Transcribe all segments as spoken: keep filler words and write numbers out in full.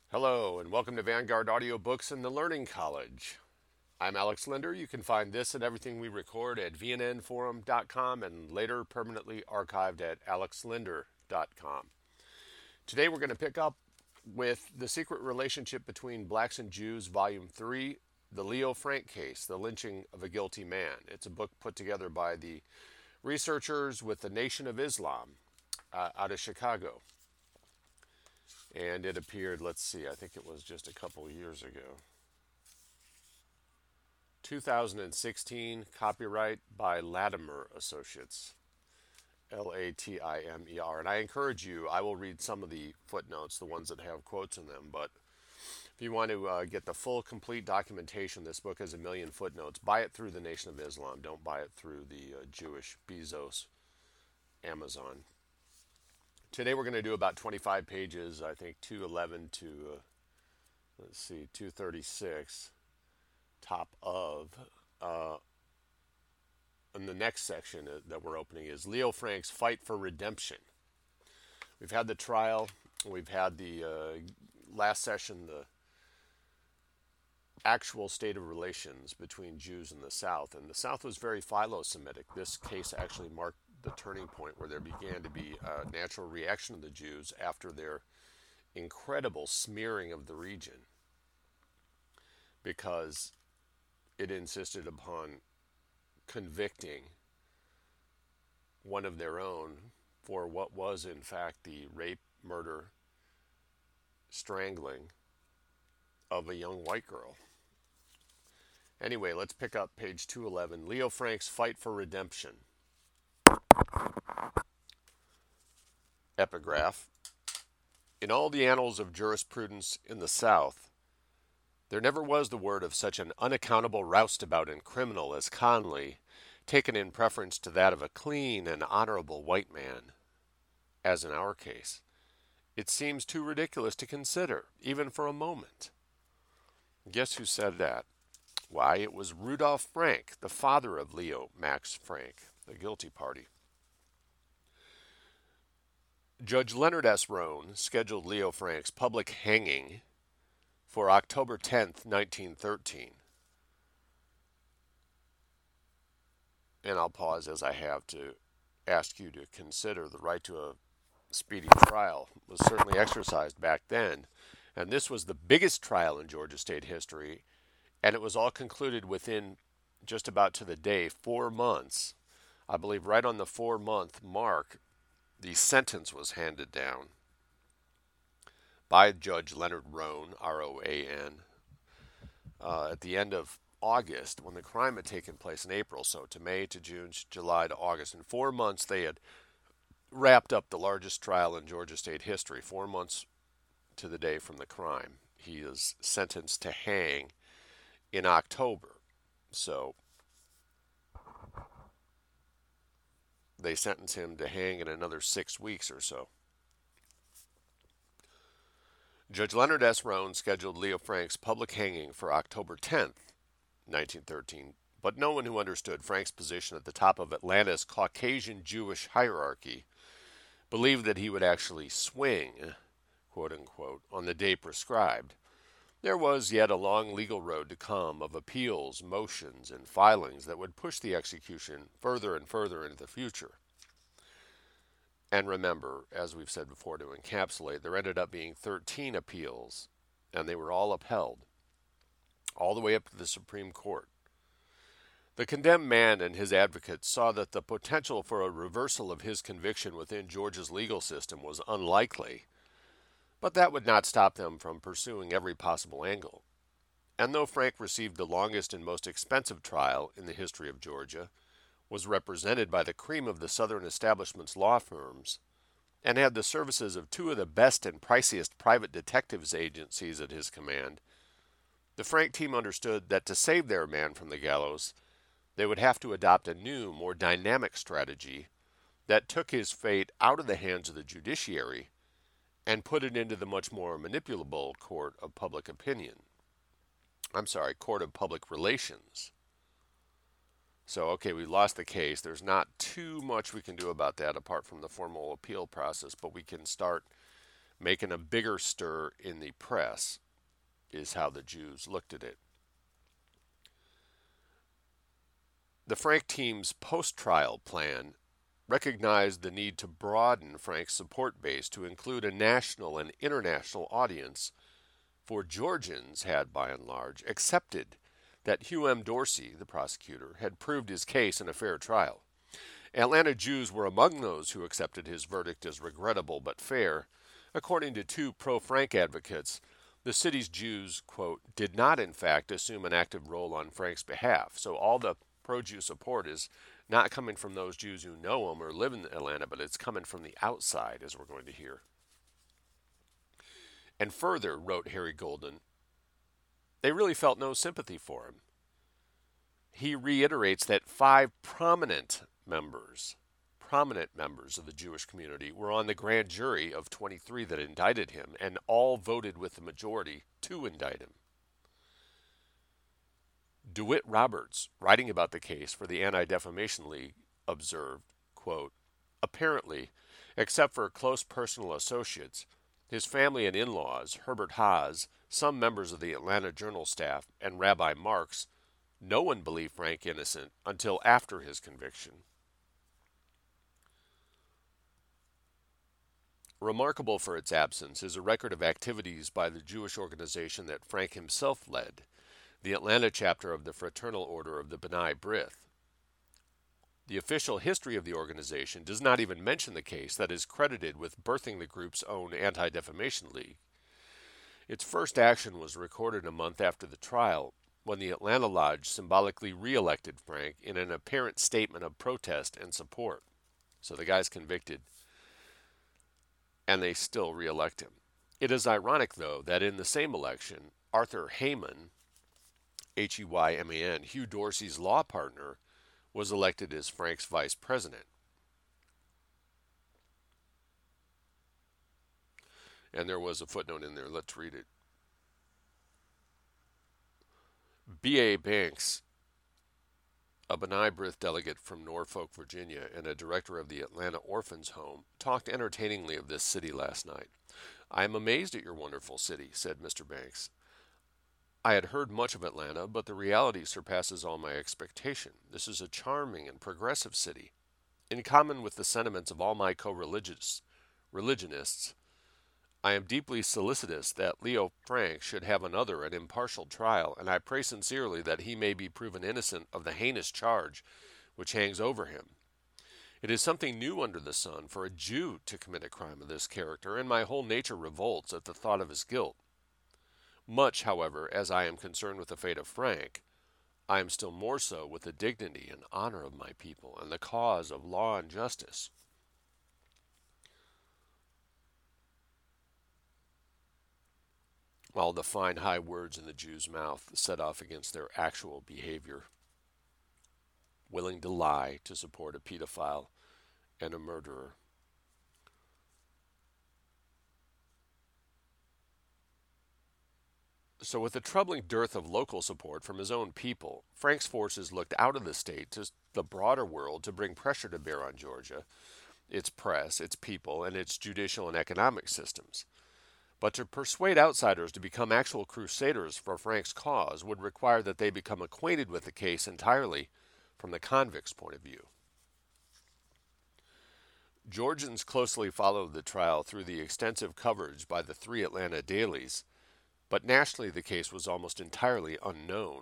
Hello, and welcome to Vanguard Audiobooks and the Learning College. I'm Alex Linder. You can find this and everything we record at v n n forum dot com and later permanently archived at alex linder dot com. Today we're going to pick up with The Secret Relationship Between Blacks and Jews, Volume three, The Leo Frank Case, The Lynching of a Guilty Man. It's a book put together by the researchers with the Nation of Islam uh, out of Chicago. And it appeared, let's see, I think it was just a couple years ago. two thousand sixteen, copyright by Latimer Associates, L A T I M E R. And I encourage you, I will read some of the footnotes, the ones that have quotes in them, but if you want to uh, get the full, complete documentation, this book has a million footnotes. Buy it through the Nation of Islam. Don't buy it through the uh, Jewish Bezos Amazon. Today we're going to do about twenty-five pages, I think two eleven to, uh, let's see, two thirty-six, top of. Uh, and the next section that we're opening is Leo Frank's Fight for Redemption. We've had the trial, we've had the uh, last session, the actual state of relations between Jews and the South. And the South was very philo-Semitic. This case actually marked the turning point where there began to be a natural reaction of the Jews after their incredible smearing of the region, because it insisted upon convicting one of their own for what was in fact the rape, murder, strangling of a young white girl. Anyway, let's pick up page two eleven, Leo Frank's Fight for Redemption. Epigraph. In all the annals of jurisprudence in the South, there never was the word of such an unaccountable roustabout and criminal as Conley, taken in preference to that of a clean and honorable white man, as in our case. It seems too ridiculous to consider, even for a moment. Guess who said that? Why, it was Rudolph Frank, the father of Leo Max Frank, the guilty party. Judge Leonard S. Roan scheduled Leo Frank's public hanging for October tenth, nineteen thirteen. And I'll pause as I have to ask you to consider the right to a speedy trial was certainly exercised back then. And this was the biggest trial in Georgia state history, and it was all concluded within just about to the day, four months. I believe right on the four-month mark, the sentence was handed down by Judge Leonard Roan, R O A N, uh, at the end of August, when the crime had taken place in April. So to May, to June, July, to August. In four months, they had wrapped up the largest trial in Georgia state history, four months to the day from the crime. He is sentenced to hang in October. So they sentence him to hang in another six weeks or so. Judge Leonard S. Roan scheduled Leo Frank's public hanging for October tenth, nineteen thirteen, but no one who understood Frank's position at the top of Atlanta's Caucasian Jewish hierarchy believed that he would actually swing, quote unquote, on the day prescribed. There was yet a long legal road to come of appeals, motions, and filings that would push the execution further and further into the future. And remember, as we've said before to encapsulate, there ended up being thirteen appeals, and they were all upheld, all the way up to the Supreme Court. The condemned man and his advocates saw that the potential for a reversal of his conviction within Georgia's legal system was unlikely, but that would not stop them from pursuing every possible angle. And though Frank received the longest and most expensive trial in the history of Georgia, was represented by the cream of the Southern establishment's law firms, and had the services of two of the best and priciest private detectives agencies at his command, the Frank team understood that to save their man from the gallows, they would have to adopt a new, more dynamic strategy that took his fate out of the hands of the judiciary and put it into the much more manipulable court of public opinion. I'm sorry, court of public relations. So, okay, we lost the case. There's not too much we can do about that apart from the formal appeal process, but we can start making a bigger stir in the press, is how the Jews looked at it. The Frank team's post-trial plan recognized the need to broaden Frank's support base to include a national and international audience, for Georgians had, by and large, accepted that Hugh M. Dorsey, the prosecutor, had proved his case in a fair trial. Atlanta Jews were among those who accepted his verdict as regrettable but fair. According to two pro-Frank advocates, the city's Jews, quote, did not in fact assume an active role on Frank's behalf. So all the pro-Jew support is not coming from those Jews who know him or live in Atlanta, but it's coming from the outside, as we're going to hear. And further, wrote Harry Golden, they really felt no sympathy for him. He reiterates that five prominent members, prominent members of the Jewish community were on the grand jury of twenty-three that indicted him, and all voted with the majority to indict him. DeWitt Roberts, writing about the case for the Anti-Defamation League, observed, quote, apparently, except for close personal associates, his family and in-laws, Herbert Haas, some members of the Atlanta Journal staff, and Rabbi Marks, no one believed Frank innocent until after his conviction. Remarkable for its absence is a record of activities by the Jewish organization that Frank himself led, the Atlanta chapter of the Fraternal Order of the B'nai B'rith. The official history of the organization does not even mention the case that is credited with birthing the group's own Anti-Defamation League. Its first action was recorded a month after the trial, when the Atlanta Lodge symbolically re-elected Frank in an apparent statement of protest and support. So the guy's convicted, and they still re-elect him. It is ironic, though, that in the same election, Arthur Heyman, H E Y M A N, Hugh Dorsey's law partner, was elected as Frank's vice president. And there was a footnote in there. Let's read it. B A Banks, a B'nai B'rith delegate from Norfolk, Virginia, and a director of the Atlanta Orphans Home, talked entertainingly of this city last night. I am amazed at your wonderful city, said Mister Banks. I had heard much of Atlanta, but the reality surpasses all my expectation. This is a charming and progressive city. In common with the sentiments of all my co-religious religionists, I am deeply solicitous that Leo Frank should have another and impartial trial, and I pray sincerely that he may be proven innocent of the heinous charge which hangs over him. It is something new under the sun for a Jew to commit a crime of this character, and my whole nature revolts at the thought of his guilt. Much, however, as I am concerned with the fate of Frank, I am still more so with the dignity and honor of my people and the cause of law and justice. While the fine high words in the Jew's mouth set off against their actual behavior, willing to lie to support a pedophile and a murderer. So with a troubling dearth of local support from his own people, Frank's forces looked out of the state to the broader world to bring pressure to bear on Georgia, its press, its people, and its judicial and economic systems. But to persuade outsiders to become actual crusaders for Frank's cause would require that they become acquainted with the case entirely from the convict's point of view. Georgians closely followed the trial through the extensive coverage by the three Atlanta dailies, but nationally the case was almost entirely unknown.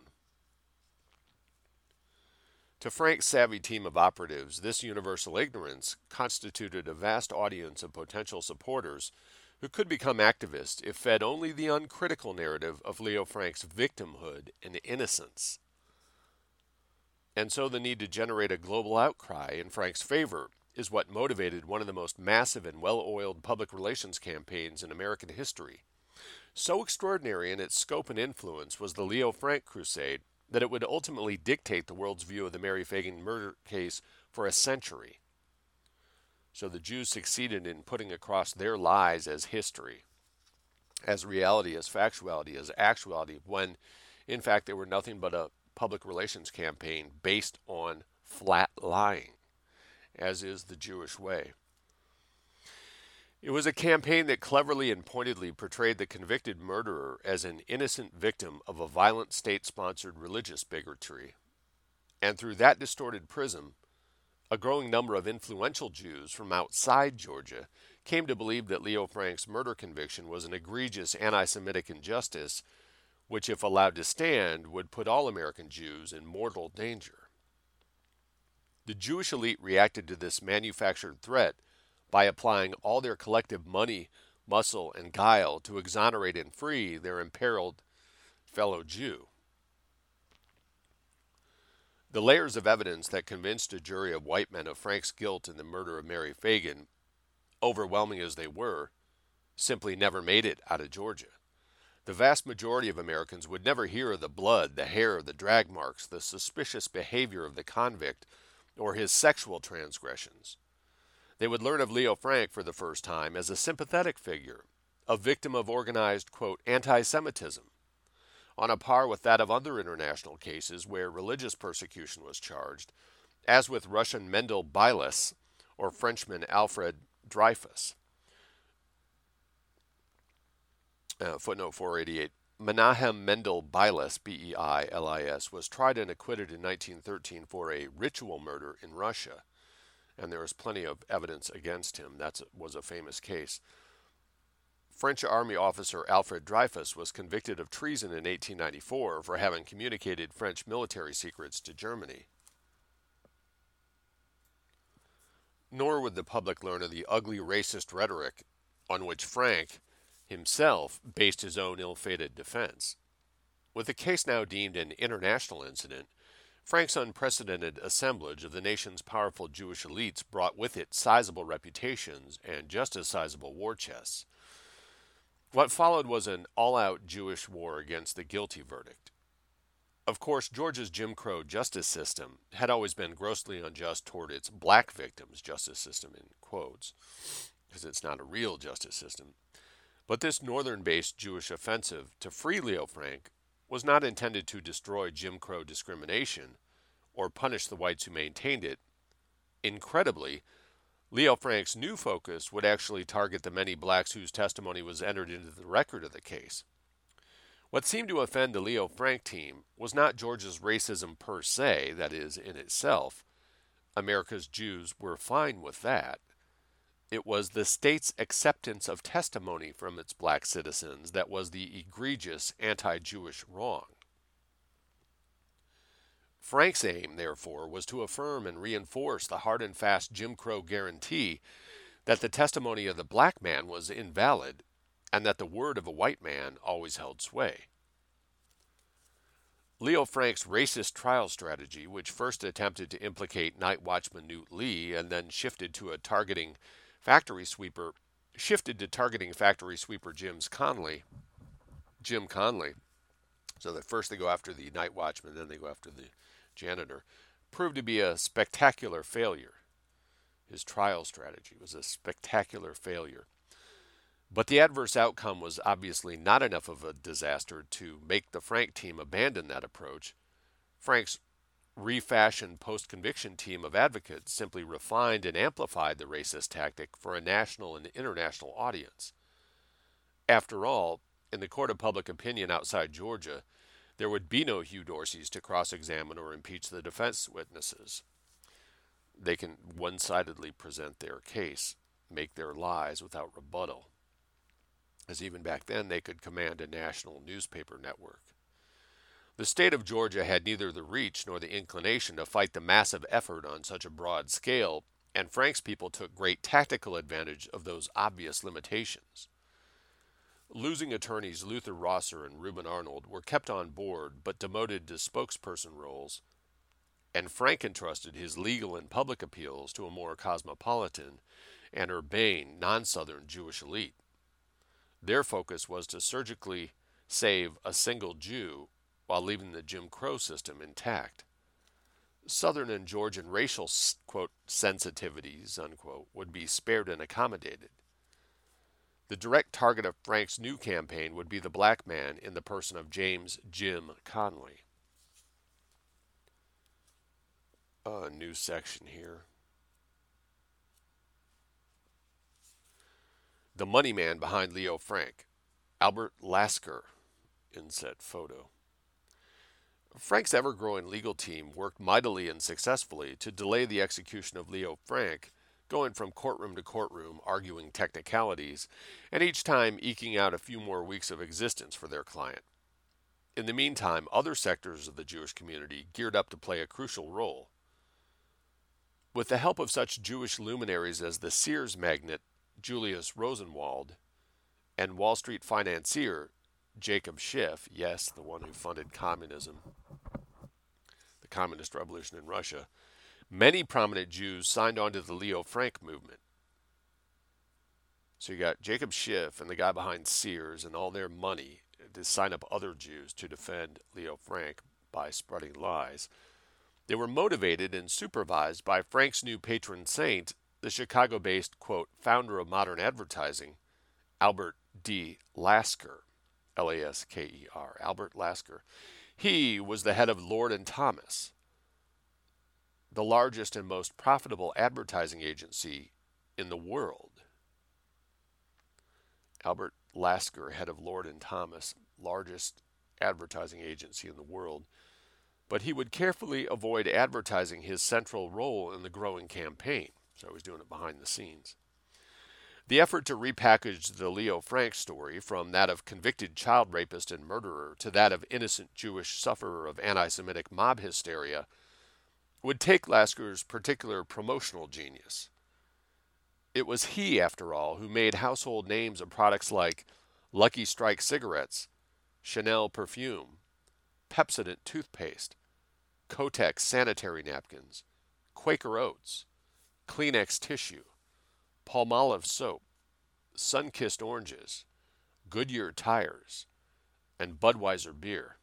To Frank's savvy team of operatives, this universal ignorance constituted a vast audience of potential supporters who could become activists if fed only the uncritical narrative of Leo Frank's victimhood and innocence. And so the need to generate a global outcry in Frank's favor is what motivated one of the most massive and well-oiled public relations campaigns in American history. So extraordinary in its scope and influence was the Leo Frank crusade that it would ultimately dictate the world's view of the Mary Phagan murder case for a century. So the Jews succeeded in putting across their lies as history, as reality, as factuality, as actuality, when in fact they were nothing but a public relations campaign based on flat lying, as is the Jewish way. It was a campaign that cleverly and pointedly portrayed the convicted murderer as an innocent victim of a violent state sponsored religious bigotry. And through that distorted prism, a growing number of influential Jews from outside Georgia came to believe that Leo Frank's murder conviction was an egregious anti Semitic injustice, which, if allowed to stand, would put all American Jews in mortal danger. The Jewish elite reacted to this manufactured threat by applying all their collective money, muscle, and guile to exonerate and free their imperiled fellow Jew. The layers of evidence that convinced a jury of white men of Frank's guilt in the murder of Mary Phagan, overwhelming as they were, simply never made it out of Georgia. The vast majority of Americans would never hear of the blood, the hair, the drag marks, the suspicious behavior of the convict, or his sexual transgressions. They would learn of Leo Frank for the first time as a sympathetic figure, a victim of organized, quote, anti-Semitism, on a par with that of other international cases where religious persecution was charged, as with Russian Mendel Bilas or Frenchman Alfred Dreyfus. Uh, footnote four eighty-eight. Menahem Mendel Bilas, B E I L I S, was tried and acquitted in nineteen thirteen for a ritual murder in Russia, and there is plenty of evidence against him. That was a famous case. French Army officer Alfred Dreyfus was convicted of treason in eighteen ninety-four for having communicated French military secrets to Germany. Nor would the public learn of the ugly racist rhetoric on which Frank himself based his own ill-fated defense. With the case now deemed an international incident, Frank's unprecedented assemblage of the nation's powerful Jewish elites brought with it sizable reputations and just as sizable war chests. What followed was an all-out Jewish war against the guilty verdict. Of course, Georgia's Jim Crow justice system had always been grossly unjust toward its black victims' justice system, in quotes, because it's not a real justice system. But this northern-based Jewish offensive to free Leo Frank was not intended to destroy Jim Crow discrimination or punish the whites who maintained it. Incredibly, Leo Frank's new focus would actually target the many blacks whose testimony was entered into the record of the case. What seemed to offend the Leo Frank team was not Georgia's racism per se, that is, in itself. America's Jews were fine with that. It was the state's acceptance of testimony from its black citizens that was the egregious anti-Jewish wrong. Frank's aim, therefore, was to affirm and reinforce the hard and fast Jim Crow guarantee that the testimony of the black man was invalid and that the word of a white man always held sway. Leo Frank's racist trial strategy, which first attempted to implicate night watchman Newt Lee and then shifted to a targeting factory sweeper, shifted to targeting factory sweeper Jim's Conley, Jim Conley, so that first they go after the night watchman, then they go after the janitor, proved to be a spectacular failure. His trial strategy was a spectacular failure. But the adverse outcome was obviously not enough of a disaster to make the Frank team abandon that approach. Frank's refashioned post-conviction team of advocates simply refined and amplified the racist tactic for a national and international audience. After all, in the court of public opinion outside Georgia, there would be no Hugh Dorseys to cross-examine or impeach the defense witnesses. They can one-sidedly present their case, make their lies without rebuttal, as even back then they could command a national newspaper network. The state of Georgia had neither the reach nor the inclination to fight the massive effort on such a broad scale, and Frank's people took great tactical advantage of those obvious limitations. Losing attorneys Luther Rosser and Reuben Arnold were kept on board but demoted to spokesperson roles, and Frank entrusted his legal and public appeals to a more cosmopolitan and urbane, non-Southern Jewish elite. Their focus was to surgically save a single Jew while leaving the Jim Crow system intact. Southern and Georgian racial, quote, sensitivities, unquote, would be spared and accommodated. The direct target of Frank's new campaign would be the black man in the person of James Jim Conley. A new section here. The money man behind Leo Frank, Albert Lasker, inset photo. Frank's ever-growing legal team worked mightily and successfully to delay the execution of Leo Frank, going from courtroom to courtroom arguing technicalities, and each time eking out a few more weeks of existence for their client. In the meantime, other sectors of the Jewish community geared up to play a crucial role. With the help of such Jewish luminaries as the Sears magnate Julius Rosenwald and Wall Street financier Jacob Schiff, yes, the one who funded communism, the communist revolution in Russia, many prominent Jews signed on to the Leo Frank movement. So you got Jacob Schiff and the guy behind Sears and all their money to sign up other Jews to defend Leo Frank by spreading lies. They were motivated and supervised by Frank's new patron saint, the Chicago-based, quote, founder of modern advertising, Albert D. Lasker, L A S K E R, Albert Lasker. He was the head of Lord and Thomas, the largest and most profitable advertising agency in the world. Albert Lasker, head of Lord and Thomas, largest advertising agency in the world. But he would carefully avoid advertising his central role in the growing campaign, so he was doing it behind the scenes. The effort to repackage the Leo Frank story from that of convicted child rapist and murderer to that of innocent Jewish sufferer of anti-Semitic mob hysteria would take Lasker's particular promotional genius. It was he, after all, who made household names of products like Lucky Strike cigarettes, Chanel perfume, Pepsodent toothpaste, Kotex sanitary napkins, Quaker Oats, Kleenex tissue, Palmolive soap, Sunkissed oranges, Goodyear tires, and Budweiser beer.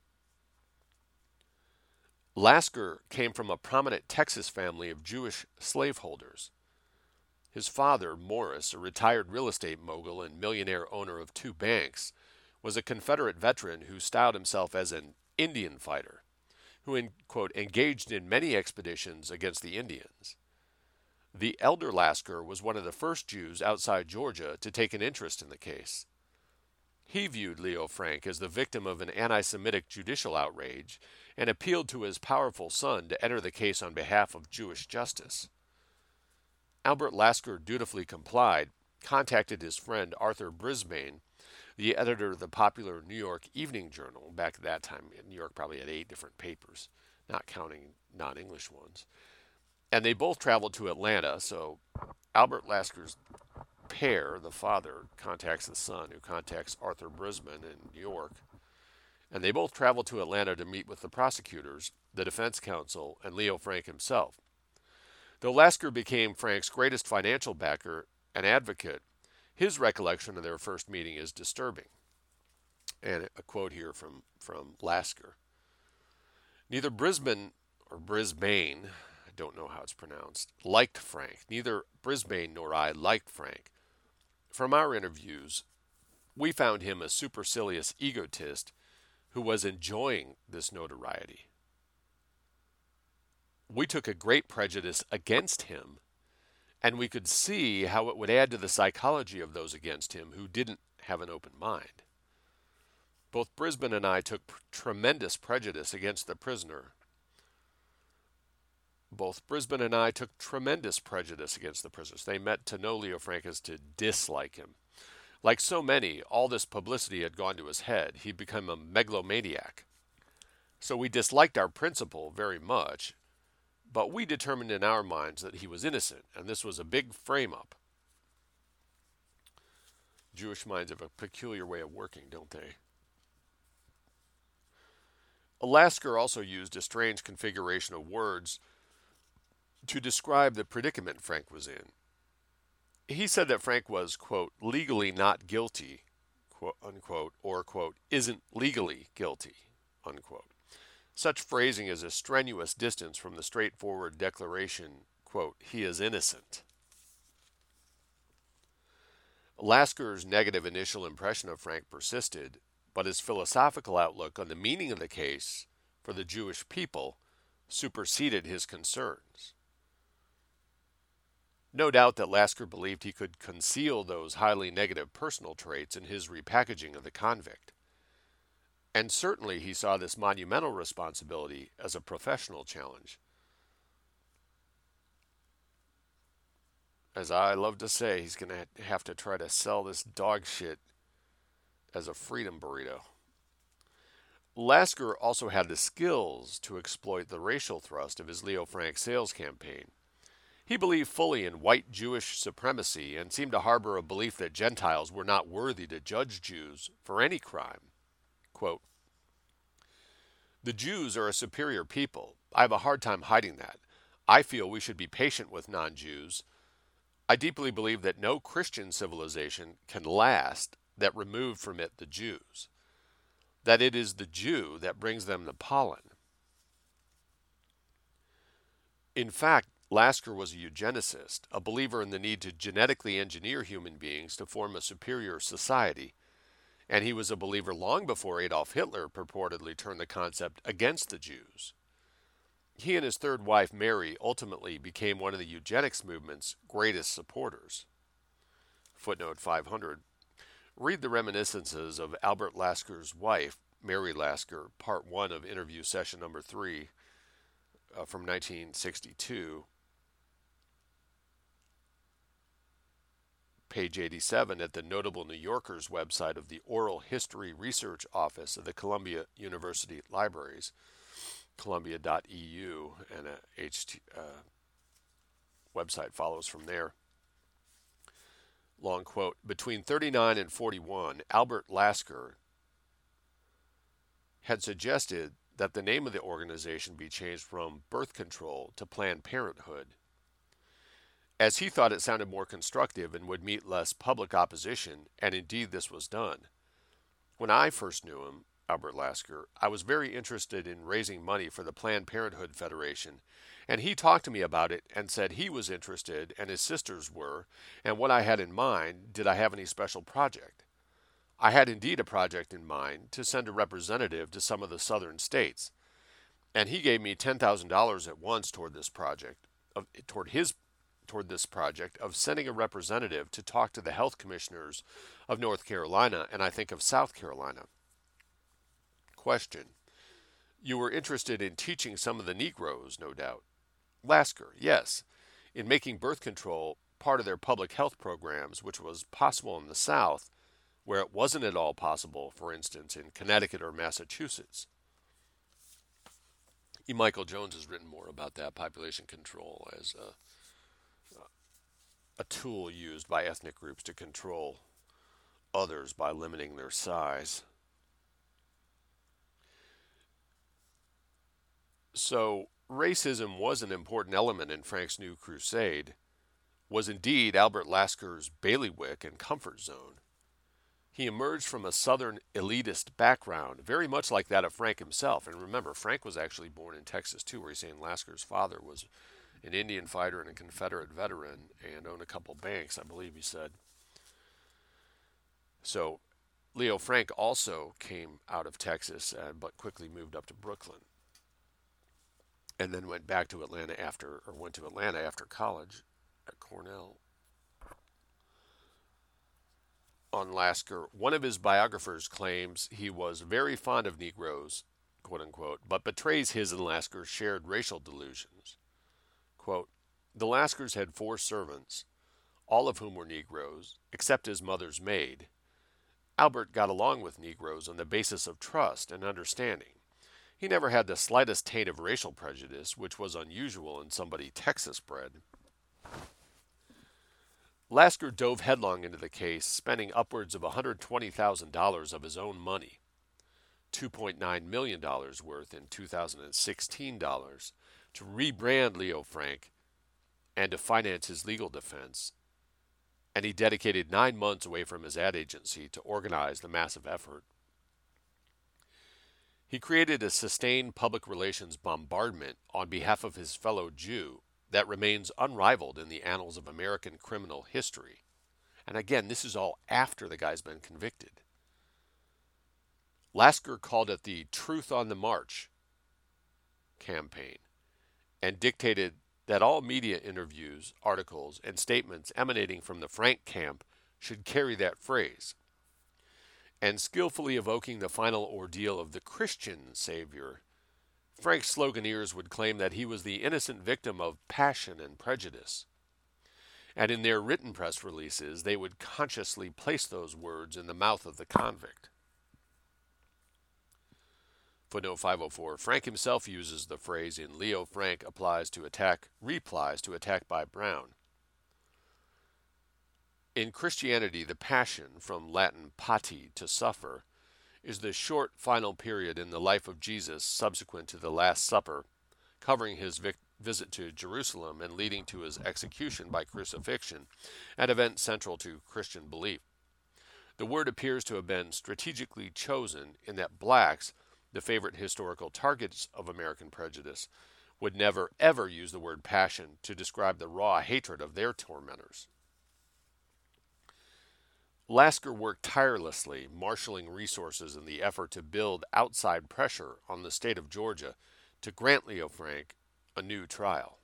Lasker came from a prominent Texas family of Jewish slaveholders. His father, Morris, a retired real estate mogul and millionaire owner of two banks, was a Confederate veteran who styled himself as an Indian fighter, who, in, quote, engaged in many expeditions against the Indians. The elder Lasker was one of the first Jews outside Georgia to take an interest in the case. He viewed Leo Frank as the victim of an anti-Semitic judicial outrage and appealed to his powerful son to enter the case on behalf of Jewish justice. Albert Lasker dutifully complied, contacted his friend Arthur Brisbane, the editor of the popular New York Evening Journal. Back at that time, New York probably had eight different papers, not counting non-English ones. And they both traveled to Atlanta, so Albert Lasker's pair, the father, contacts the son, who contacts Arthur Brisbane in New York. And they both traveled to Atlanta to meet with the prosecutors, the defense counsel, and Leo Frank himself. Though Lasker became Frank's greatest financial backer and advocate, his recollection of their first meeting is disturbing. And a quote here from, from Lasker. Neither Brisbane or Brisbane, I don't know how it's pronounced, liked Frank. Neither Brisbane nor I liked Frank. From our interviews, we found him a supercilious egotist who was enjoying this notoriety. We took a great prejudice against him, and we could see how it would add to the psychology of those against him who didn't have an open mind. Both Brisbane and I took pr- tremendous prejudice against the prisoner. Both Brisbane and I took tremendous prejudice against the prisoners. They meant to know Leo Frank as to dislike him. Like so many, all this publicity had gone to his head. He'd become a megalomaniac. So we disliked our principal very much, but we determined in our minds that he was innocent, and this was a big frame-up. Jewish minds have a peculiar way of working, don't they? Lasker also used a strange configuration of words to describe the predicament Frank was in. He said that Frank was, quote, legally not guilty, quote, unquote, or, quote, isn't legally guilty, unquote. Such phrasing is a strenuous distance from the straightforward declaration, quote, he is innocent. Lasker's negative initial impression of Frank persisted, but his philosophical outlook on the meaning of the case for the Jewish people superseded his concerns. No doubt that Lasker believed he could conceal those highly negative personal traits in his repackaging of the convict. And certainly he saw this monumental responsibility as a professional challenge. As I love to say, he's going to have to try to sell this dog shit as a freedom burrito. Lasker also had the skills to exploit the racial thrust of his Leo Frank sales campaign. He believed fully in white Jewish supremacy and seemed to harbor a belief that Gentiles were not worthy to judge Jews for any crime. Quote, "The Jews are a superior people. I have a hard time hiding that. I feel we should be patient with non-Jews. I deeply believe that no Christian civilization can last that removed from it the Jews. That it is the Jew that brings them the pollen." In fact, Lasker was a eugenicist, a believer in the need to genetically engineer human beings to form a superior society, and he was a believer long before Adolf Hitler purportedly turned the concept against the Jews. He and his third wife, Mary, ultimately became one of the eugenics movement's greatest supporters. Footnote five hundred. Read the reminiscences of Albert Lasker's wife, Mary Lasker, part one of interview session number three uh, from nineteen sixty-two. Page eighty-seven at the Notable New Yorkers website of the Oral History Research Office of the Columbia University Libraries, columbia dot e u, and a H T, uh, website follows from there. Long quote, "Between thirty-nine and forty-one, Albert Lasker had suggested that the name of the organization be changed from Birth Control to Planned Parenthood, as he thought it sounded more constructive and would meet less public opposition, and indeed this was done. When I first knew him, Albert Lasker, I was very interested in raising money for the Planned Parenthood Federation, and he talked to me about it and said he was interested and his sisters were, and what I had in mind, did I have any special project? I had indeed a project in mind to send a representative to some of the southern states, and he gave me ten thousand dollars at once toward this project, of, toward his toward this project of sending a representative to talk to the health commissioners of North Carolina and I think of South Carolina. Question. You were interested in teaching some of the Negroes, no doubt. Lasker, yes, in making birth control part of their public health programs, which was possible in the South, where it wasn't at all possible, for instance, in Connecticut or Massachusetts. E. Michael Jones has written more about that, population control as a a tool used by ethnic groups to control others by limiting their size. So, racism was an important element in Frank's new crusade, was indeed Albert Lasker's bailiwick and comfort zone. He emerged from a southern elitist background, very much like that of Frank himself. And remember, Frank was actually born in Texas too, where he's saying Lasker's father was an Indian fighter and a Confederate veteran, and owned a couple banks, I believe he said. So Leo Frank also came out of Texas, uh, but quickly moved up to Brooklyn, and then went back to Atlanta after, or went to Atlanta after college at Cornell. On Lasker, one of his biographers claims he was very fond of Negroes, quote unquote, but betrays his and Lasker's shared racial delusions. Quote, the Laskers had four servants, all of whom were Negroes, except his mother's maid. Albert got along with Negroes on the basis of trust and understanding. He never had the slightest taint of racial prejudice, which was unusual in somebody Texas-bred. Lasker dove headlong into the case, spending upwards of one hundred twenty thousand dollars of his own money, two point nine million dollars worth in two thousand sixteen dollars, to rebrand Leo Frank and to finance his legal defense, and he dedicated nine months away from his ad agency to organize the massive effort. He created a sustained public relations bombardment on behalf of his fellow Jew that remains unrivaled in the annals of American criminal history. And again, this is all after the guy's been convicted. Lasker called it the Truth on the March campaign, and dictated that all media interviews, articles, and statements emanating from the Frank camp should carry that phrase, and skillfully evoking the final ordeal of the Christian Savior, Frank's sloganeers would claim that he was the innocent victim of passion and prejudice. And in their written press releases, they would consciously place those words in the mouth of the convict. Footnote five oh four. Frank himself uses the phrase in Leo Frank applies to attack, replies to attack by Brown. In Christianity, the passion, from Latin pati, to suffer, is the short final period in the life of Jesus subsequent to the Last Supper, covering his vic- visit to Jerusalem and leading to his execution by crucifixion, an event central to Christian belief. The word appears to have been strategically chosen in that blacks, the favorite historical targets of American prejudice, would never ever use the word passion to describe the raw hatred of their tormentors. Lasker worked tirelessly, marshaling resources in the effort to build outside pressure on the state of Georgia to grant Leo Frank a new trial.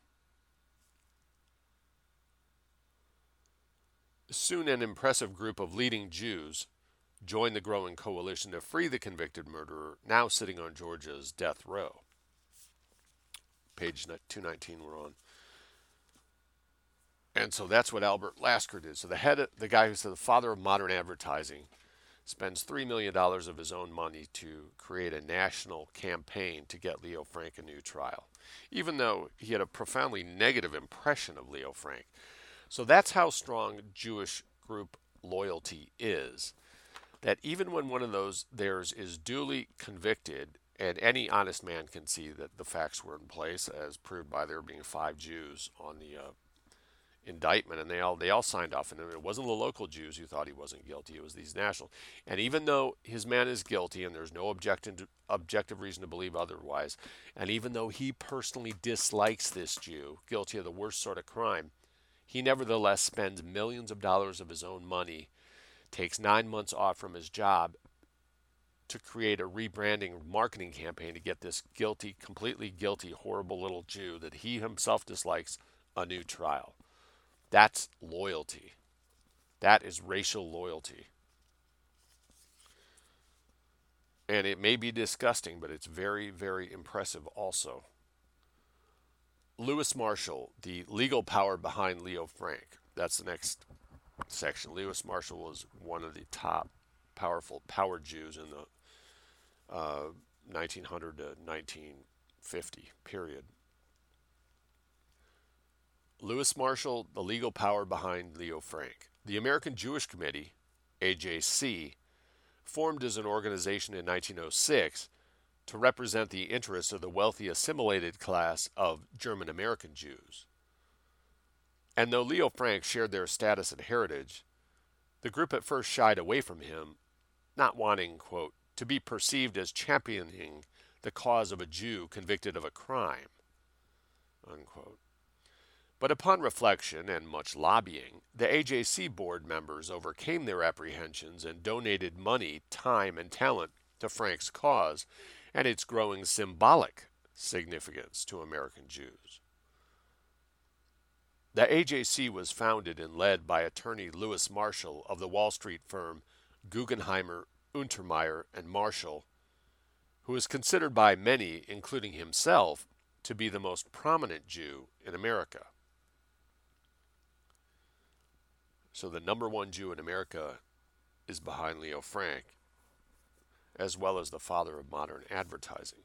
Soon an impressive group of leading Jews joined the growing coalition to free the convicted murderer, now sitting on Georgia's death row. Page two nineteen we're on. And so that's what Albert Lasker did. So the head, the guy who's the father of modern advertising, spends three million dollars of his own money to create a national campaign to get Leo Frank a new trial, even though he had a profoundly negative impression of Leo Frank. So that's how strong Jewish group loyalty is, that even when one of those theirs is duly convicted, and any honest man can see that the facts were in place, as proved by there being five Jews on the uh, indictment, and they all they all signed off. And it wasn't the local Jews who thought he wasn't guilty; it was these national. And even though his man is guilty, and there's no objective objective reason to believe otherwise, and even though he personally dislikes this Jew, guilty of the worst sort of crime, he nevertheless spends millions of dollars of his own money, takes nine months off from his job to create a rebranding marketing campaign to get this guilty, completely guilty, horrible little Jew that he himself dislikes a new trial. That's loyalty. That is racial loyalty. And it may be disgusting, but it's very, very impressive also. Lewis Marshall, the legal power behind Leo Frank. That's the next section. Lewis Marshall was one of the top powerful power Jews in the uh, nineteen hundred to nineteen fifty period. Lewis Marshall, the legal power behind Leo Frank. The American Jewish Committee, A J C, formed as an organization in nineteen oh six to represent the interests of the wealthy assimilated class of German American Jews. And though Leo Frank shared their status and heritage, the group at first shied away from him, not wanting, quote, to be perceived as championing the cause of a Jew convicted of a crime, unquote. But upon reflection and much lobbying, the A J C board members overcame their apprehensions and donated money, time, and talent to Frank's cause and its growing symbolic significance to American Jews. The A J C was founded and led by attorney Lewis Marshall of the Wall Street firm Guggenheimer, Untermeyer, and Marshall, who is considered by many, including himself, to be the most prominent Jew in America. So the number one Jew in America is behind Leo Frank, as well as the father of modern advertising.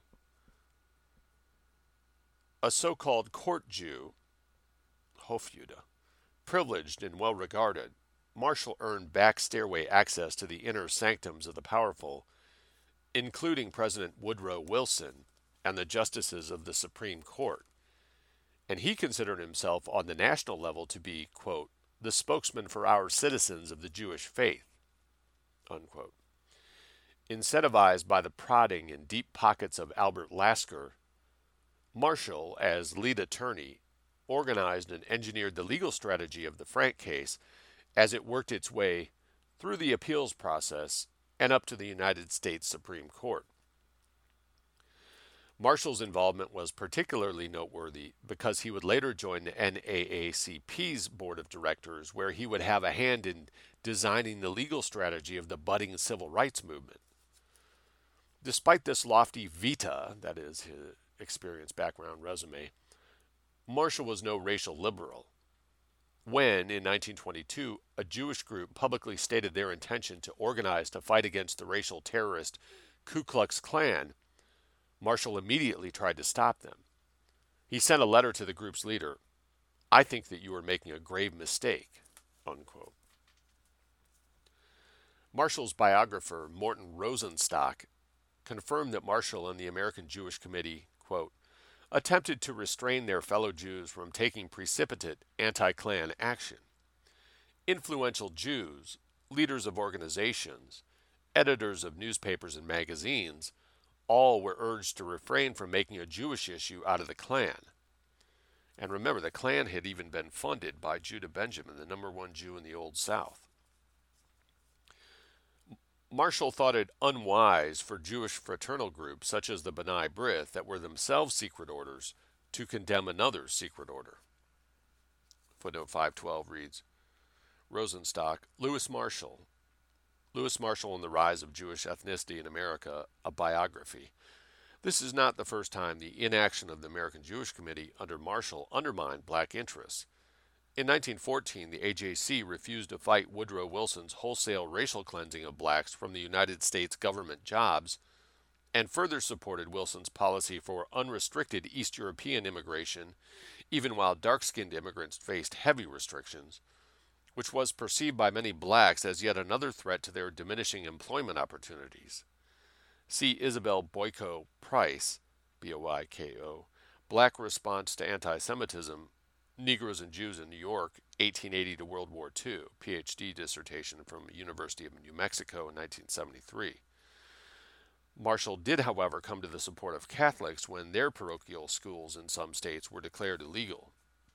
A so-called court Jew, Hofjude, privileged and well-regarded, Marshall earned back stairway access to the inner sanctums of the powerful, including President Woodrow Wilson and the justices of the Supreme Court, and he considered himself on the national level to be, quote, the spokesman for our citizens of the Jewish faith, unquote. Incentivized by the prodding and deep pockets of Albert Lasker, Marshall, as lead attorney, organized and engineered the legal strategy of the Frank case as it worked its way through the appeals process and up to the United States Supreme Court. Marshall's involvement was particularly noteworthy because he would later join the N double A C P's board of directors, where he would have a hand in designing the legal strategy of the budding civil rights movement. Despite this lofty vita, that is, his experience, background, resume, Marshall was no racial liberal. When, in nineteen twenty-two, a Jewish group publicly stated their intention to organize to fight against the racial terrorist Ku Klux Klan, Marshall immediately tried to stop them. He sent a letter to the group's leader, "I think that you are making a grave mistake," unquote. Marshall's biographer, Morton Rosenstock, confirmed that Marshall and the American Jewish Committee, quote, attempted to restrain their fellow Jews from taking precipitate anti-Klan action. Influential Jews, leaders of organizations, editors of newspapers and magazines, all were urged to refrain from making a Jewish issue out of the Klan. And remember, the Klan had even been funded by Judah Benjamin, the number one Jew in the Old South. Marshall thought it unwise for Jewish fraternal groups, such as the B'nai B'rith, that were themselves secret orders, to condemn another secret order. Footnote five twelve reads, Rosenstock, Lewis Marshall, Lewis Marshall and the Rise of Jewish Ethnicity in America, a biography. This is not the first time the inaction of the American Jewish Committee under Marshall undermined black interests. In nineteen fourteen, the A J C refused to fight Woodrow Wilson's wholesale racial cleansing of blacks from the United States government jobs, and further supported Wilson's policy for unrestricted East European immigration, even while dark-skinned immigrants faced heavy restrictions, which was perceived by many blacks as yet another threat to their diminishing employment opportunities. See Isabel Boyko Price, B O I K O, Black Response to Anti-Semitism, Negroes and Jews in New York, eighteen eighty to World War Two, P H D dissertation from University of New Mexico in nineteen seventy-three. Marshall did, however, come to the support of Catholics when their parochial schools in some states were declared illegal.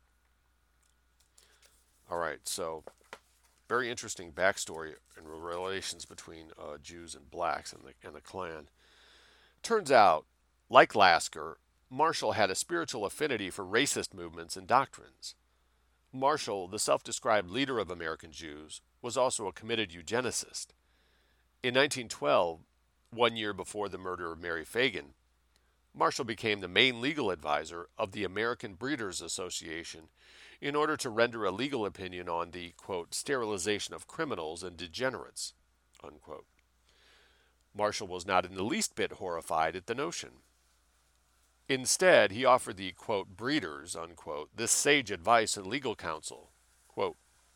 All right, so very interesting backstory and relations between uh, Jews and blacks and the, and the Klan. Turns out, like Lasker, Marshall had a spiritual affinity for racist movements and doctrines. Marshall, the self-described leader of American Jews, was also a committed eugenicist. In nineteen twelve, one year before the murder of Mary Phagan, Marshall became the main legal advisor of the American Breeders Association in order to render a legal opinion on the, quote, sterilization of criminals and degenerates, unquote. Marshall was not in the least bit horrified at the notion. Instead, he offered the, quote, breeders, unquote, this sage advice and legal counsel, quote,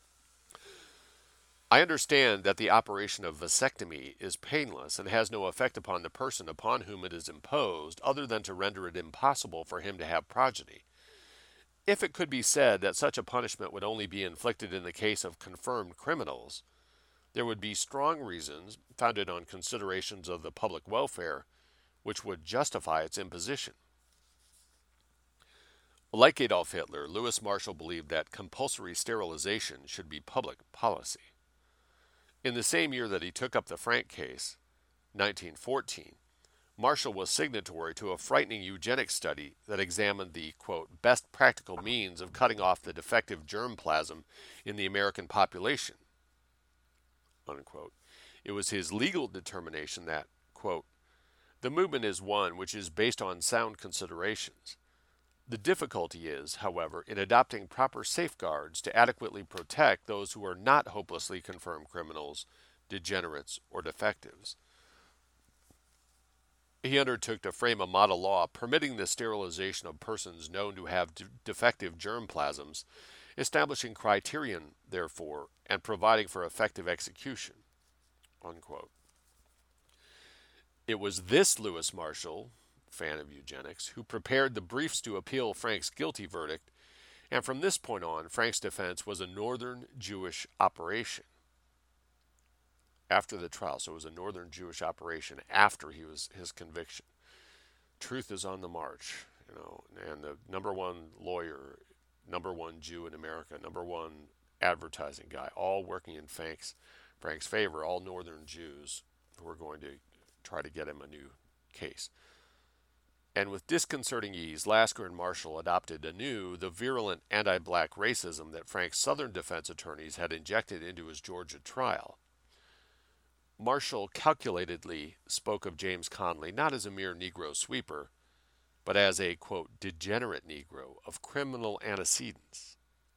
I understand that the operation of vasectomy is painless and has no effect upon the person upon whom it is imposed other than to render it impossible for him to have progeny. If it could be said that such a punishment would only be inflicted in the case of confirmed criminals, there would be strong reasons, founded on considerations of the public welfare, which would justify its imposition. Like Adolf Hitler, Louis Marshall believed that compulsory sterilization should be public policy. In the same year that he took up the Frank case, nineteen fourteen, Marshall was signatory to a frightening eugenics study that examined the, quote, best practical means of cutting off the defective germplasm in the American population, unquote. It was his legal determination that, quote, the movement is one which is based on sound considerations. The difficulty is, however, in adopting proper safeguards to adequately protect those who are not hopelessly confirmed criminals, degenerates, or defectives. He undertook to frame a model law permitting the sterilization of persons known to have de- defective germplasms, establishing criterion, therefore, and providing for effective execution, unquote. It was this Louis Marshall, fan of eugenics, who prepared the briefs to appeal Frank's guilty verdict, and from this point on, Frank's defense was a Northern Jewish operation after the trial. So it was a Northern Jewish operation after he was his conviction. Truth is on the march, you know, and the number one lawyer, number one Jew in America, number one advertising guy, all working in Frank's, Frank's favor, all Northern Jews who were going to try to get him a new case. And with disconcerting ease, Lasker and Marshall adopted anew the virulent anti-black racism that Frank's Southern defense attorneys had injected into his Georgia trial. Marshall calculatedly spoke of James Conley not as a mere Negro sweeper, but as a, quote, degenerate Negro of criminal antecedents.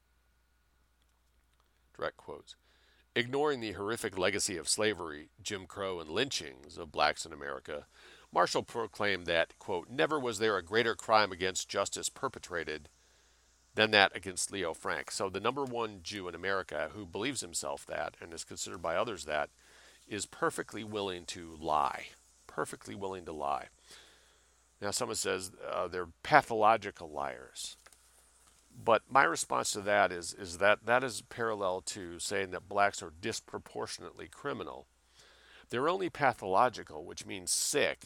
Direct quotes. Ignoring the horrific legacy of slavery, Jim Crow, and lynchings of blacks in America, Marshall proclaimed that, quote, never was there a greater crime against justice perpetrated than that against Leo Frank. So the number one Jew in America who believes himself that and is considered by others that is perfectly willing to lie. Perfectly willing to lie. Now someone says uh, they're pathological liars. But my response to that is, is that that is parallel to saying that blacks are disproportionately criminal. They're only pathological, which means sick,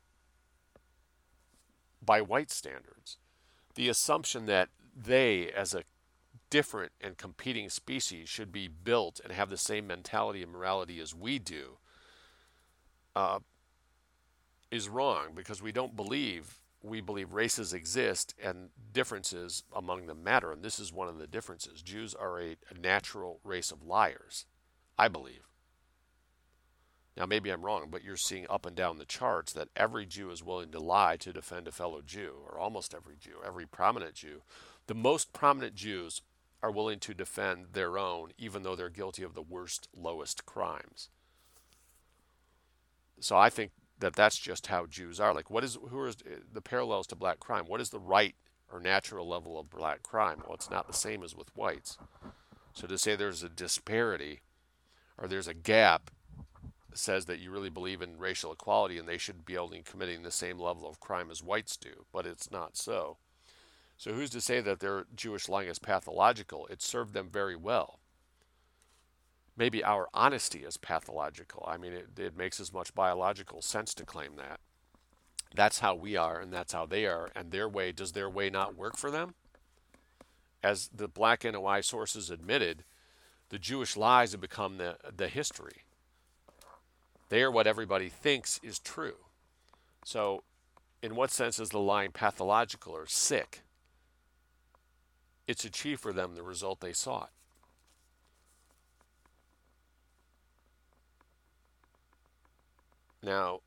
by white standards. The assumption that they, as a different and competing species, should be built and have the same mentality and morality as we do uh, is wrong, because we don't believe, we believe races exist and differences among them matter. And this is one of the differences. Jews are a, a natural race of liars, I believe. Now, maybe I'm wrong, but you're seeing up and down the charts that every Jew is willing to lie to defend a fellow Jew, or almost every Jew, every prominent Jew. The most prominent Jews are willing to defend their own, even though they're guilty of the worst, lowest crimes. So I think that that's just how Jews are. Like, what is, who is the parallels to black crime? What is the right or natural level of black crime? Well, it's not the same as with whites. So to say there's a disparity or there's a gap says that you really believe in racial equality and they should be able to be committing the same level of crime as whites do, but it's not so. So who's to say that their Jewish lying is pathological? It served them very well. Maybe our honesty is pathological. I mean, it, it makes as much biological sense to claim that. That's how we are and that's how they are, and their way, does their way not work for them? As the Black N O I sources admitted, the Jewish lies have become the, the history. They are what everybody thinks is true. So, in what sense is the lying pathological or sick? It's achieved for them the result they sought. Now,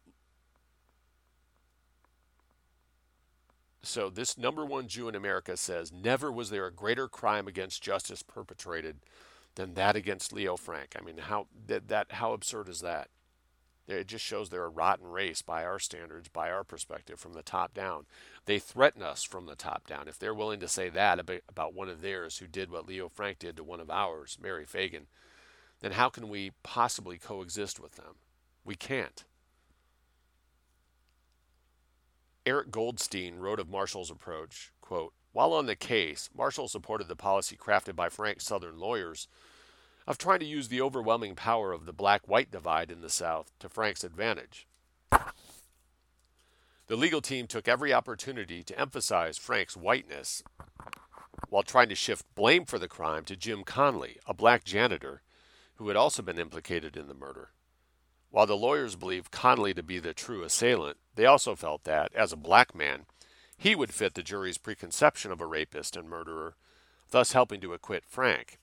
so this number one Jew in America says, never was there a greater crime against justice perpetrated than that against Leo Frank. I mean, how that, that how absurd is that? It just shows they're a rotten race by our standards, by our perspective, from the top down. They threaten us from the top down. If they're willing to say that about one of theirs who did what Leo Frank did to one of ours, Mary Fagan, then how can we possibly coexist with them? We can't. Eric Goldstein wrote of Marshall's approach, quote, while on the case, Marshall supported the policy crafted by Frank's Southern lawyers of trying to use the overwhelming power of the black-white divide in the South to Frank's advantage. The legal team took every opportunity to emphasize Frank's whiteness while trying to shift blame for the crime to Jim Conley, a black janitor who had also been implicated in the murder. While the lawyers believed Conley to be the true assailant, they also felt that, as a black man, he would fit the jury's preconception of a rapist and murderer, thus helping to acquit Frank.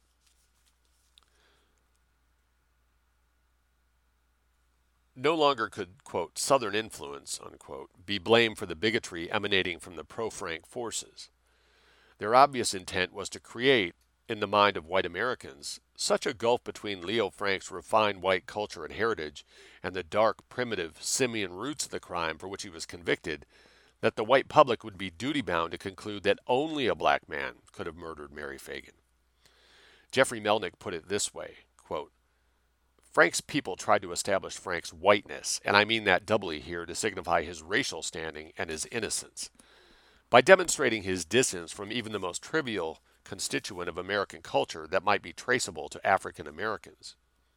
No longer could, quote, Southern influence, unquote, be blamed for the bigotry emanating from the pro-Frank forces. Their obvious intent was to create, in the mind of white Americans, such a gulf between Leo Frank's refined white culture and heritage and the dark, primitive, simian roots of the crime for which he was convicted, that the white public would be duty-bound to conclude that only a black man could have murdered Mary Fagan. Jeffrey Melnick put it this way, quote, Frank's people tried to establish Frank's whiteness, and I mean that doubly here to signify his racial standing and his innocence, by demonstrating his distance from even the most trivial constituent of American culture that might be traceable to African Americans.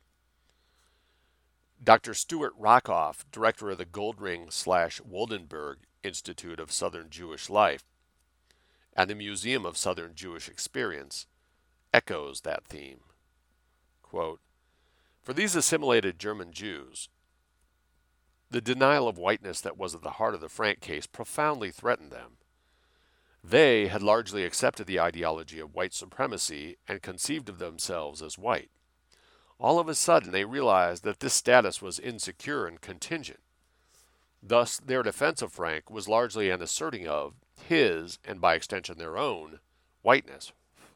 Doctor Stuart Rockoff, director of the Goldring slash Woldenberg Institute of Southern Jewish Life and the Museum of Southern Jewish Experience, echoes that theme. Quote, for these assimilated German Jews, The denial of whiteness that was at the heart of the Frank case profoundly threatened them. They had largely accepted the ideology of white supremacy and conceived of themselves as white. All of a sudden, they realized that this status was insecure and contingent. Thus, their defense of Frank was largely an asserting of his, and by extension their own, whiteness.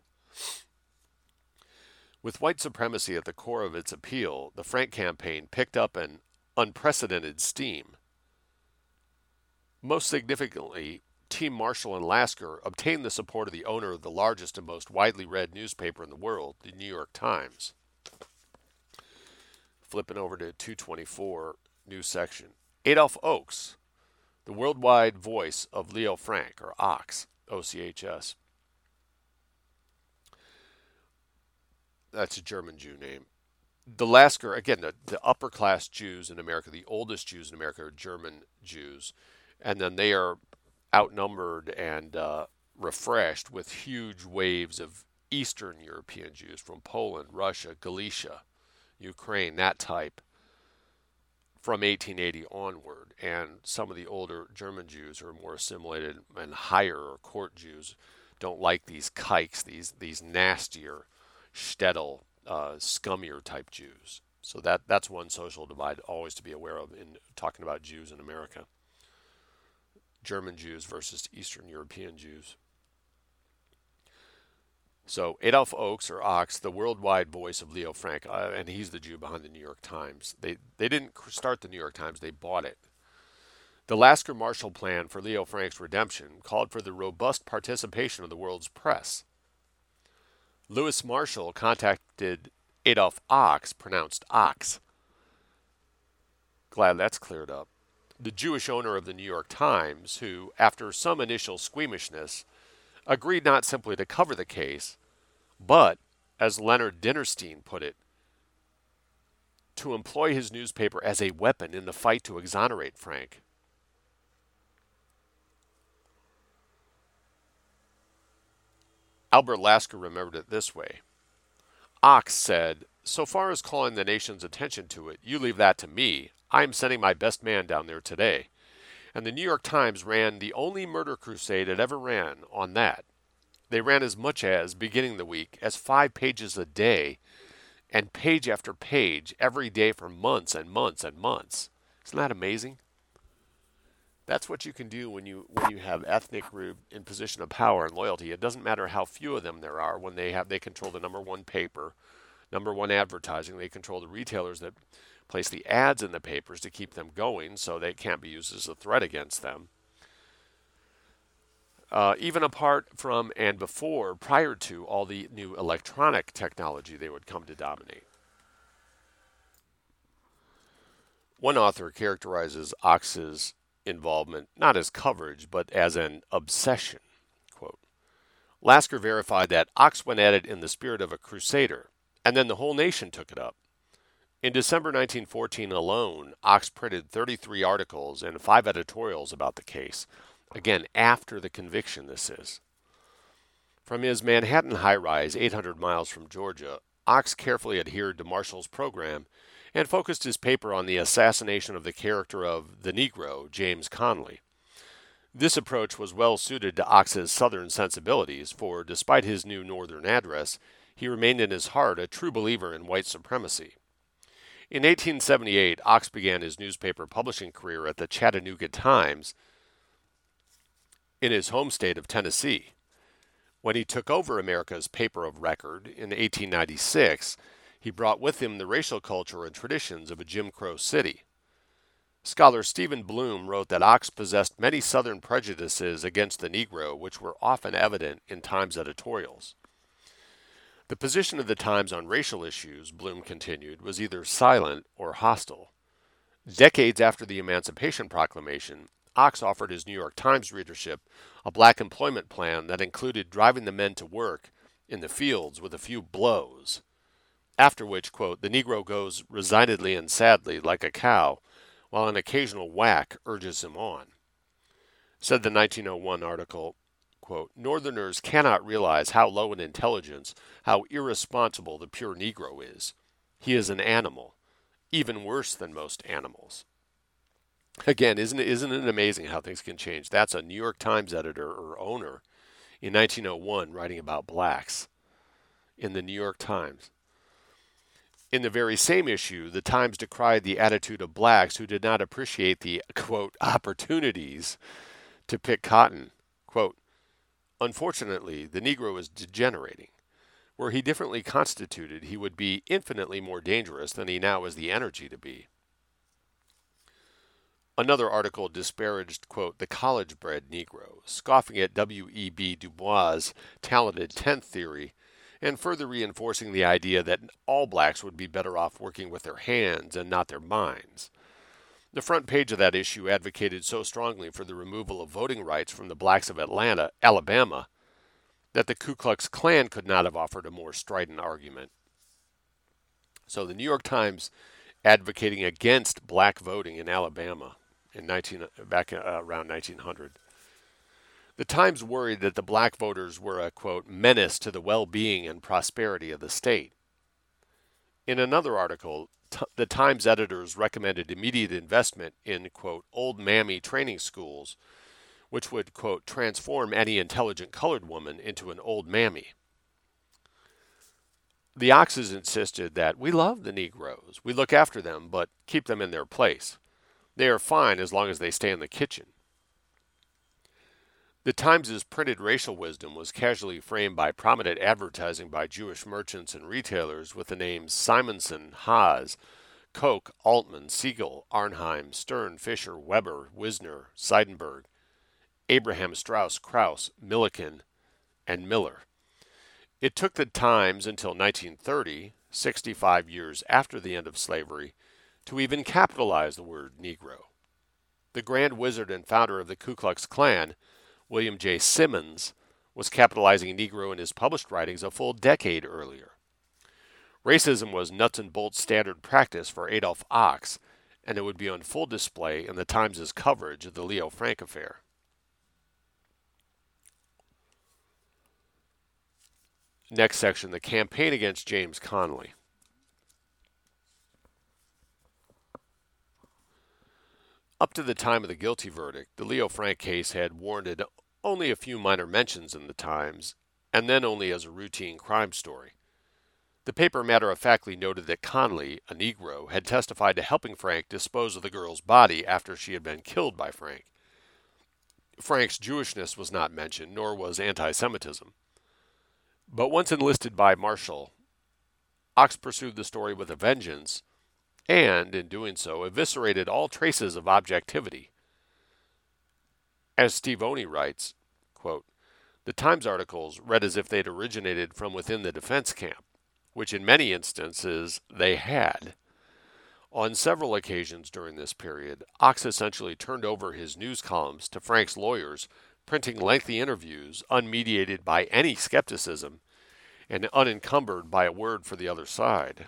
With white supremacy at the core of its appeal, the Frank campaign picked up an unprecedented steam. Most significantly, Team Marshall and Lasker obtained the support of the owner of the largest and most widely read newspaper in the world, the New York Times. Flipping over to two twenty-four, news section. Adolph Ochs, the worldwide voice of Leo Frank, or Ochs, O C H S. That's a German Jew name. The Lasker, again, the, the upper class Jews in America, the oldest Jews in America are German Jews. And then they are outnumbered and uh, refreshed with huge waves of Eastern European Jews from Poland, Russia, Galicia, Ukraine, that type, from eighteen eighty onward. And some of the older German Jews are more assimilated, and higher or court Jews don't like these kikes, these these nastier, shtetl, uh, scummier type Jews. So that that's one social divide always to be aware of in talking about Jews in America. German Jews versus Eastern European Jews. So Adolph Ochs, or Ochs, the worldwide voice of Leo Frank, uh, and he's the Jew behind the New York Times. They they didn't start the New York Times, they bought it. The Lasker Marshall Plan for Leo Frank's redemption called for the robust participation of the world's press. Lewis Marshall contacted Adolph Ochs, pronounced Ox. Glad that's cleared up. The Jewish owner of the New York Times, who, after some initial squeamishness, agreed not simply to cover the case, but, as Leonard Dinerstein put it, to employ his newspaper as a weapon in the fight to exonerate Frank. Albert Lasker remembered it this way. Ochs said, "So far as calling the nation's attention to it, you leave that to me. I am sending my best man down there today." And the New York Times ran the only murder crusade it ever ran on that. They ran as much as, beginning the week, as five pages a day, and page after page every day for months and months and months. Isn't that amazing? That's what you can do when you when you have ethnic group in position of power and loyalty. It doesn't matter how few of them there are. When they have, they control the number one paper, number one advertising. They control the retailers that place the ads in the papers to keep them going, so they can't be used as a threat against them. Uh, even apart from and before, prior to all the new electronic technology, they would come to dominate. One author characterizes Ochs's involvement not as coverage, but as an obsession. Quote, Lasker verified that Ochs went at it in the spirit of a crusader, and then the whole nation took it up. In December nineteen fourteen alone, Ochs printed thirty-three articles and five editorials about the case. Again, after the conviction, this is. From his Manhattan high-rise, eight hundred miles from Georgia, Ochs carefully adhered to Marshall's program and focused his paper on the assassination of the character of the Negro, James Connolly. This approach was well suited to Ochs's Southern sensibilities, for despite his new Northern address, he remained in his heart a true believer in white supremacy. In eighteen seventy-eight, Ochs began his newspaper publishing career at the Chattanooga Times in his home state of Tennessee. When he took over America's paper of record in eighteen ninety-six, he brought with him the racial culture and traditions of a Jim Crow city. Scholar Stephen Bloom wrote that Ochs possessed many Southern prejudices against the Negro, which were often evident in Times editorials. The position of the Times on racial issues, Bloom continued, was either silent or hostile. Decades after the Emancipation Proclamation, Ochs offered his New York Times readership a black employment plan that included driving the men to work in the fields with a few blows. After which, quote, the Negro goes resignedly and sadly like a cow, while an occasional whack urges him on. Said the nineteen oh one article, quote, Northerners cannot realize how low in intelligence, how irresponsible the pure Negro is. He is an animal, even worse than most animals. Again, isn't it, isn't it amazing how things can change? That's a New York Times editor or owner in nineteen oh one writing about blacks in the New York Times. In the very same issue, the Times decried the attitude of blacks who did not appreciate the, quote, opportunities to pick cotton. Quote, unfortunately, the Negro is degenerating. Were he differently constituted, he would be infinitely more dangerous than he now has the energy to be. Another article disparaged, quote, the college-bred Negro, scoffing at W E B Du Bois' talented tenth theory, and further reinforcing the idea that all blacks would be better off working with their hands and not their minds. The front page of that issue advocated so strongly for the removal of voting rights from the blacks of Atlanta, Alabama, that the Ku Klux Klan could not have offered a more strident argument. So the New York Times advocating against black voting in Alabama in nineteen back uh, around nineteen hundred. The Times worried that the black voters were a, quote, menace to the well-being and prosperity of the state. In another article, t- the Times editors recommended immediate investment in, quote, old mammy training schools, which would, quote, transform any intelligent colored woman into an old mammy. The Oxes insisted that we love the Negroes, we look after them, but keep them in their place. They are fine as long as they stay in the kitchen. The Times' printed racial wisdom was casually framed by prominent advertising by Jewish merchants and retailers with the names Simonson, Haas, Koch, Altman, Siegel, Arnheim, Stern, Fisher, Weber, Wisner, Seidenberg, Abraham Strauss, Krauss, Milliken, and Miller. It took the Times until nineteen thirty, sixty-five years after the end of slavery, to even capitalize the word Negro. The grand wizard and founder of the Ku Klux Klan, William J. Simmons, was capitalizing Negro in his published writings a full decade earlier. Racism was nuts and bolts standard practice for Adolph Ochs, and it would be on full display in the Times' coverage of the Leo Frank affair. Next section, the campaign against James Connally. Up to the time of the guilty verdict, the Leo Frank case had warranted only a few minor mentions in the Times, and then only as a routine crime story. The paper matter-of-factly noted that Connally, a Negro, had testified to helping Frank dispose of the girl's body after she had been killed by Frank. Frank's Jewishness was not mentioned, nor was anti-Semitism. But once enlisted by Marshall, Ochs pursued the story with a vengeance, and, in doing so, eviscerated all traces of objectivity. As Steve Oney writes, quote, the Times articles read as if they'd originated from within the defense camp, which in many instances they had. On several occasions during this period, Ochs essentially turned over his news columns to Frank's lawyers, printing lengthy interviews unmediated by any skepticism and unencumbered by a word for the other side.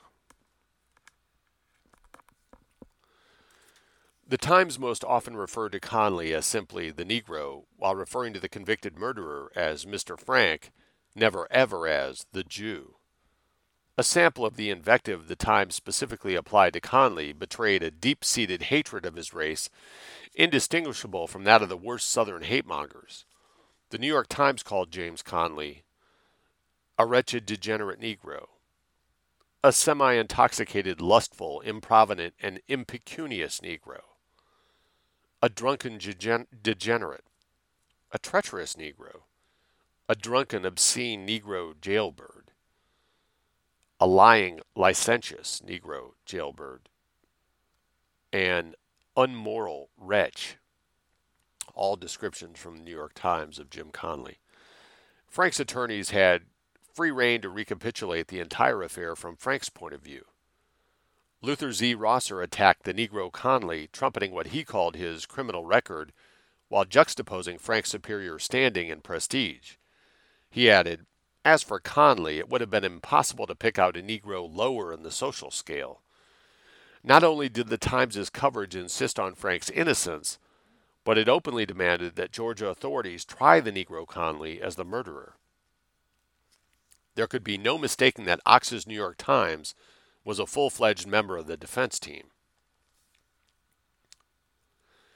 The Times most often referred to Connally as simply the Negro, while referring to the convicted murderer as Mister Frank, never ever as the Jew. A sample of the invective the Times specifically applied to Connally betrayed a deep-seated hatred of his race, indistinguishable from that of the worst Southern hate-mongers. The New York Times called James Connally a wretched, degenerate Negro, a semi-intoxicated, lustful, improvident, and impecunious Negro, a drunken degen- degenerate, a treacherous Negro, a drunken, obscene Negro jailbird, a lying, licentious Negro jailbird, an unmoral wretch. All descriptions from the New York Times of Jim Connally. Frank's attorneys had free rein to recapitulate the entire affair from Frank's point of view. Luther Z. Rosser attacked the Negro Connally, trumpeting what he called his criminal record, while juxtaposing Frank's superior standing and prestige. He added, as for Connally, it would have been impossible to pick out a Negro lower in the social scale. Not only did the Times' coverage insist on Frank's innocence, but it openly demanded that Georgia authorities try the Negro Connally as the murderer. There could be no mistaking that Ochs's New York Times was a full-fledged member of the defense team.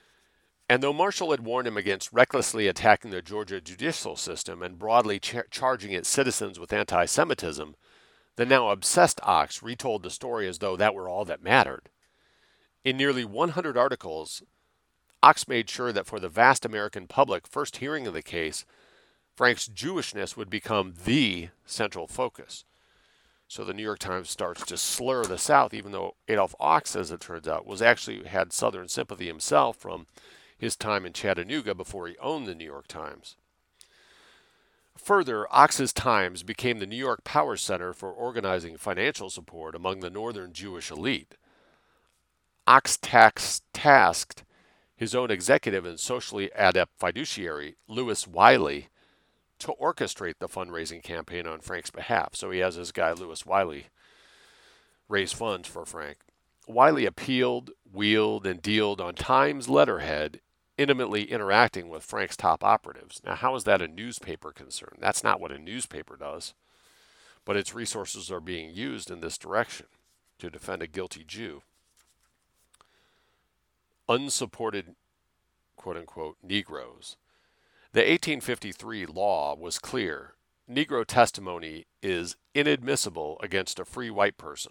And though Marshall had warned him against recklessly attacking the Georgia judicial system and broadly ch- charging its citizens with anti-Semitism, the now obsessed Ox retold the story as though that were all that mattered. In nearly one hundred articles, Ox made sure that for the vast American public first hearing of the case, Frank's Jewishness would become the central focus. So the New York Times starts to slur the South, even though Adolph Ox, as it turns out, was actually had Southern sympathy himself from his time in Chattanooga before he owned the New York Times. Further, Ox's Times became the New York power center for organizing financial support among the northern Jewish elite. Ox tax- tasked his own executive and socially adept fiduciary, Lewis Wiley, to orchestrate the fundraising campaign on Frank's behalf. So he has this guy, Lewis Wiley, raise funds for Frank. Wiley appealed, wheeled, and dealed on Times letterhead, intimately interacting with Frank's top operatives. Now, how is that a newspaper concern? That's not what a newspaper does. But its resources are being used in this direction to defend a guilty Jew. Unsupported, quote-unquote, Negroes. The eighteen fifty-three law was clear. Negro testimony is inadmissible against a free white person.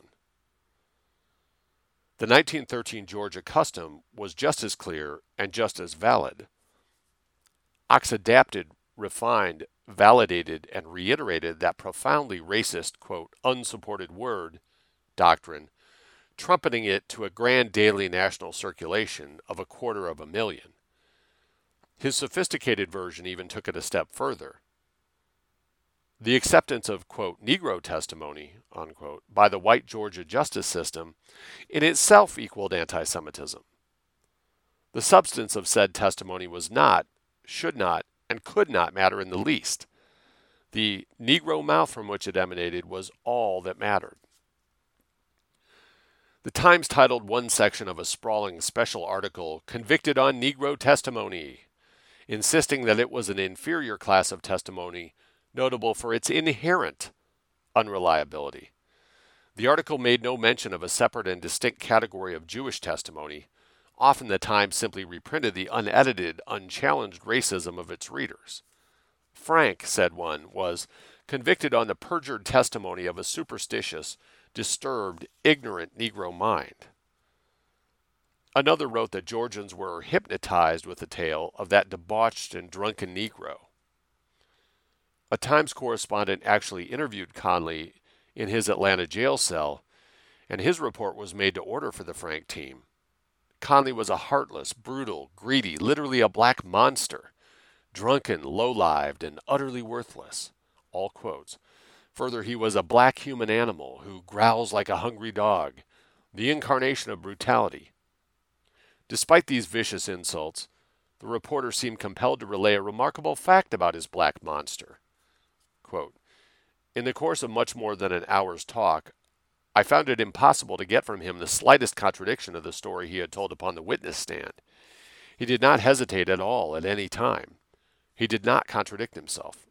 The nineteen thirteen Georgia custom was just as clear and just as valid. Ox adapted, refined, validated, and reiterated that profoundly racist, quote, unsupported word doctrine, trumpeting it to a grand daily national circulation of a quarter of a million. His sophisticated version even took it a step further. The acceptance of, quote, Negro testimony, unquote, by the white Georgia justice system in itself equaled anti-Semitism. The substance of said testimony was not, should not, and could not matter in the least. The Negro mouth from which it emanated was all that mattered. The Times titled one section of a sprawling special article, Convicted on Negro Testimony, insisting that it was an inferior class of testimony notable for its inherent unreliability. The article made no mention of a separate and distinct category of Jewish testimony. Often the Times simply reprinted the unedited, unchallenged racism of its readers. Frank, said one, was convicted on the perjured testimony of a superstitious, disturbed, ignorant Negro mind. Another wrote that Georgians were hypnotized with the tale of that debauched and drunken Negro. A Times correspondent actually interviewed Conley in his Atlanta jail cell, and his report was made to order for the Frank team. Conley was a heartless, brutal, greedy, literally a black monster, drunken, low-lived, and utterly worthless. All quotes. Further, he was a black human animal who growls like a hungry dog, the incarnation of brutality. Despite these vicious insults, the reporter seemed compelled to relay a remarkable fact about his black monster. Quote, in the course of much more than an hour's talk, I found it impossible to get from him the slightest contradiction of the story he had told upon the witness stand. He did not hesitate at all at any time. He did not contradict himself.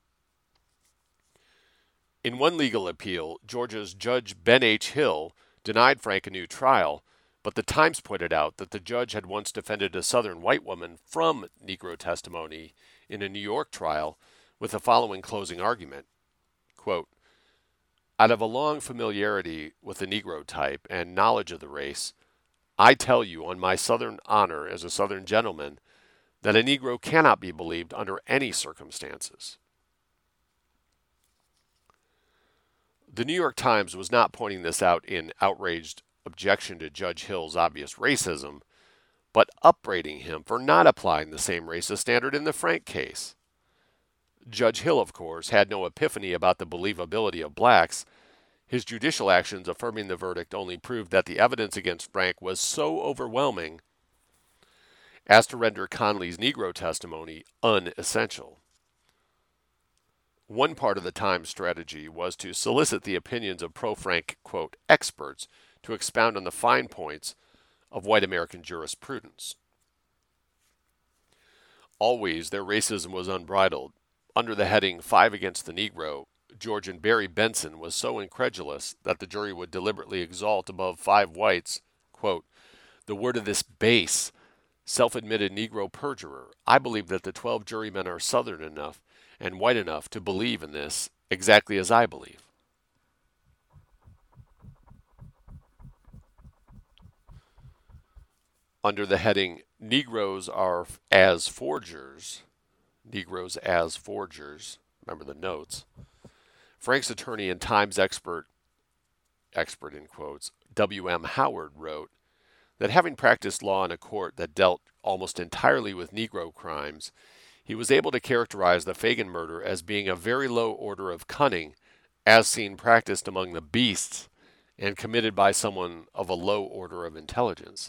In one legal appeal, Georgia's Judge Ben H. Hill denied Frank a new trial, but the Times pointed out that the judge had once defended a Southern white woman from Negro testimony in a New York trial with the following closing argument. Quote, out of a long familiarity with the Negro type and knowledge of the race, I tell you on my Southern honor as a Southern gentleman that a Negro cannot be believed under any circumstances. The New York Times was not pointing this out in outraged objection to Judge Hill's obvious racism, but upbraiding him for not applying the same racist standard in the Frank case. Judge Hill, of course, had no epiphany about the believability of blacks. His judicial actions affirming the verdict only proved that the evidence against Frank was so overwhelming as to render Conley's Negro testimony unessential. One part of the Times strategy was to solicit the opinions of pro-Frank, quote, experts to expound on the fine points of white American jurisprudence. Always their racism was unbridled. Under the heading Five Against the Negro, Georgian Barry Benson was so incredulous that the jury would deliberately exalt above five whites, quote, the word of this base, self-admitted Negro perjurer, I believe that the twelve jurymen are Southern enough and white enough to believe in this exactly as I believe. Under the heading, Negroes are as forgers, Negroes as forgers, remember the notes, Frank's attorney and Times expert, expert in quotes, W M Howard wrote that having practiced law in a court that dealt almost entirely with Negro crimes, he was able to characterize the Fagan murder as being a very low order of cunning, as seen practiced among the beasts and committed by someone of a low order of intelligence.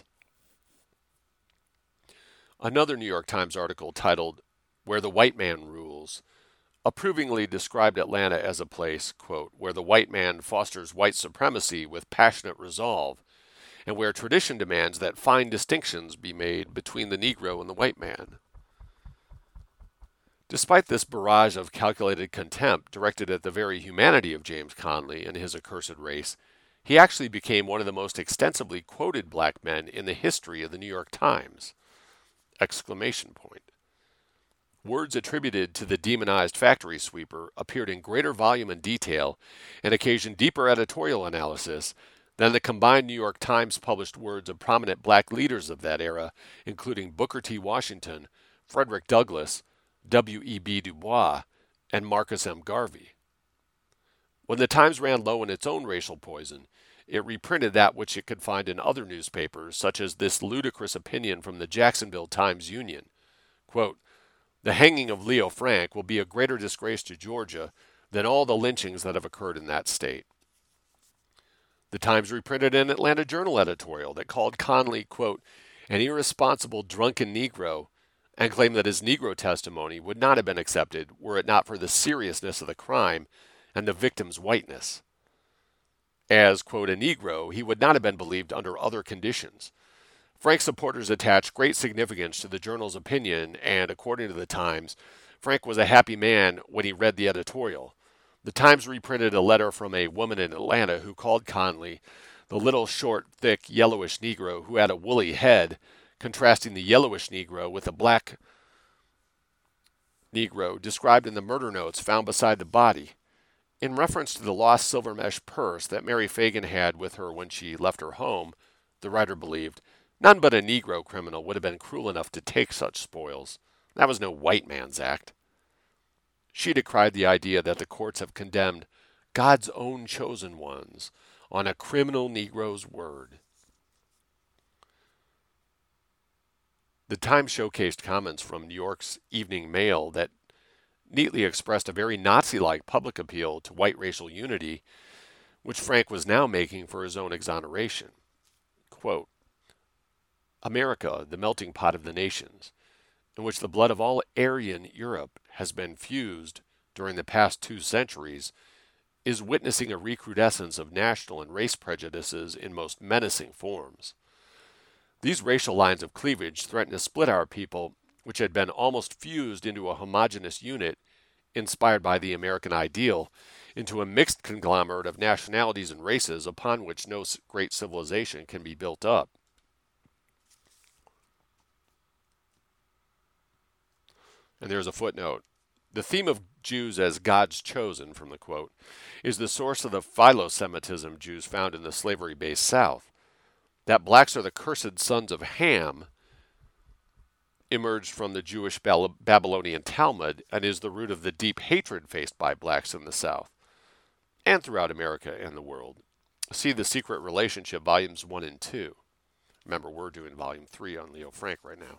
Another New York Times article titled, Where the White Man Rules, approvingly described Atlanta as a place, quote, where the white man fosters white supremacy with passionate resolve, and where tradition demands that fine distinctions be made between the Negro and the white man. Despite this barrage of calculated contempt directed at the very humanity of James Conley and his accursed race, he actually became one of the most extensively quoted black men in the history of the New York Times. Exclamation point. Words attributed to the demonized factory sweeper appeared in greater volume and detail and occasioned deeper editorial analysis than the combined New York Times published words of prominent black leaders of that era, including Booker T. Washington, Frederick Douglass, W E B Du Bois, and Marcus M. Garvey. When the Times ran low in its own racial poison, it reprinted that which it could find in other newspapers, such as this ludicrous opinion from the Jacksonville Times-Union. Quote, the hanging of Leo Frank will be a greater disgrace to Georgia than all the lynchings that have occurred in that state. The Times reprinted an Atlanta Journal editorial that called Conley, quote, an irresponsible drunken Negro, and claimed that his Negro testimony would not have been accepted were it not for the seriousness of the crime and the victim's whiteness. As, quote, a Negro, he would not have been believed under other conditions. Frank supporters attached great significance to the Journal's opinion, and according to the Times, Frank was a happy man when he read the editorial. The Times reprinted a letter from a woman in Atlanta who called Conley the little, short, thick, yellowish Negro who had a woolly head, contrasting the yellowish Negro with a black Negro described in the murder notes found beside the body. In reference to the lost silver mesh purse that Mary Fagan had with her when she left her home, the writer believed, none but a Negro criminal would have been cruel enough to take such spoils. That was no white man's act. She decried the idea that the courts have condemned God's own chosen ones on a criminal Negro's word. The Times showcased comments from New York's Evening Mail that neatly expressed a very Nazi-like public appeal to white racial unity, which Frank was now making for his own exoneration. Quote, America, the melting pot of the nations, in which the blood of all Aryan Europe has been fused during the past two centuries, is witnessing a recrudescence of national and race prejudices in most menacing forms. These racial lines of cleavage threaten to split our people, which had been almost fused into a homogeneous unit inspired by the American ideal, into a mixed conglomerate of nationalities and races upon which no great civilization can be built up. And there's a footnote. The theme of Jews as God's chosen, from the quote, is the source of the philo-Semitism Jews found in the slavery-based South. That blacks are the cursed sons of Ham emerged from the Jewish Babylonian Talmud and is the root of the deep hatred faced by blacks in the South and throughout America and the world. See The Secret Relationship, Volumes one and two. Remember, we're doing Volume three on Leo Frank right now.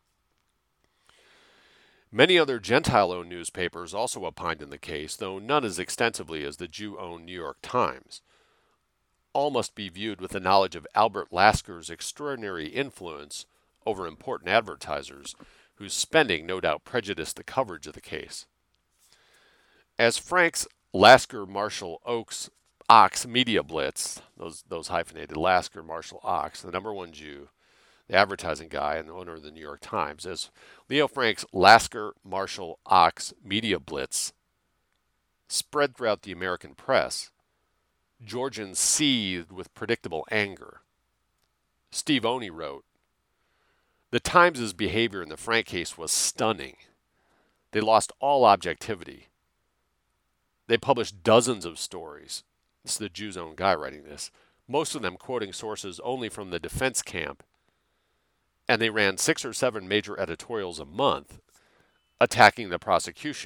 Many other Gentile-owned newspapers also opined in the case, though none as extensively as the Jew-owned New York Times. All must be viewed with the knowledge of Albert Lasker's extraordinary influence over important advertisers, whose spending no doubt prejudiced the coverage of the case. As Frank's Lasker Marshall Oaks Ox Media Blitz, those those hyphenated Lasker Marshall Ox, the number one Jew, the advertising guy and the owner of the New York Times, as Leo Frank's Lasker Marshall Ox Media Blitz spread throughout the American press, Georgians seethed with predictable anger. Steve Oney wrote, The Times' behavior in the Frank case was stunning. They lost all objectivity. They published dozens of stories. This is the Jew's own guy writing this, most of them quoting sources only from the defense camp. And they ran six or seven major editorials a month attacking the prosecution.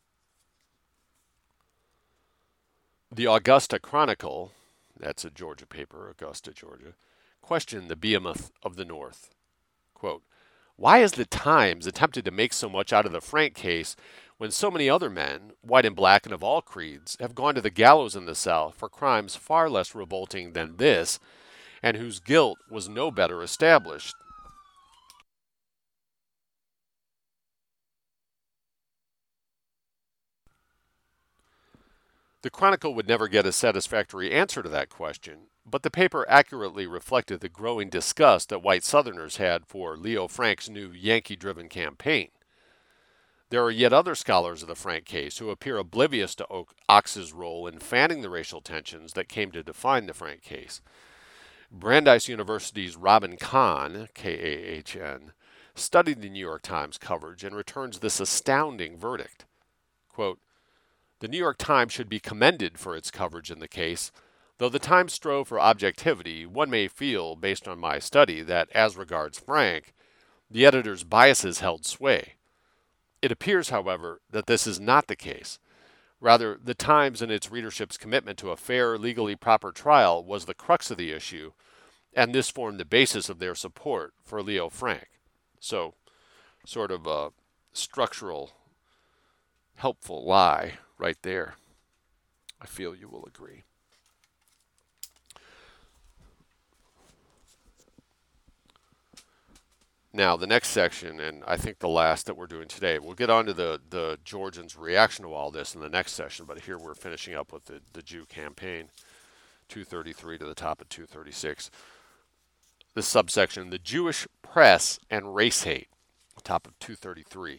The Augusta Chronicle, that's a Georgia paper, Augusta, Georgia, questioned the behemoth of the North. Quote, "Why has the Times attempted to make so much out of the Frank case when so many other men, white and black and of all creeds, have gone to the gallows in the South for crimes far less revolting than this, and whose guilt was no better established?" The Chronicle would never get a satisfactory answer to that question, but the paper accurately reflected the growing disgust that white Southerners had for Leo Frank's new Yankee-driven campaign. There are yet other scholars of the Frank case who appear oblivious to Ox's role in fanning the racial tensions that came to define the Frank case. Brandeis University's Robin Kahn, K A H N, studied the New York Times coverage and returns this astounding verdict. Quote, "The New York Times should be commended for its coverage in the case. Though the Times strove for objectivity, one may feel, based on my study, that as regards Frank, the editor's biases held sway. It appears, however, that this is not the case. Rather, the Times and its readership's commitment to a fair, legally proper trial was the crux of the issue, and this formed the basis of their support for Leo Frank." So, sort of a structural, helpful lie right there. I feel you will agree. Now, the next section, and I think the last that we're doing today, we'll get on to the, the Georgians' reaction to all this in the next session, but here we're finishing up with the, the Jew campaign, two thirty-three to the top of two thirty-six. This subsection, the Jewish press and race hate, top of two thirty-three.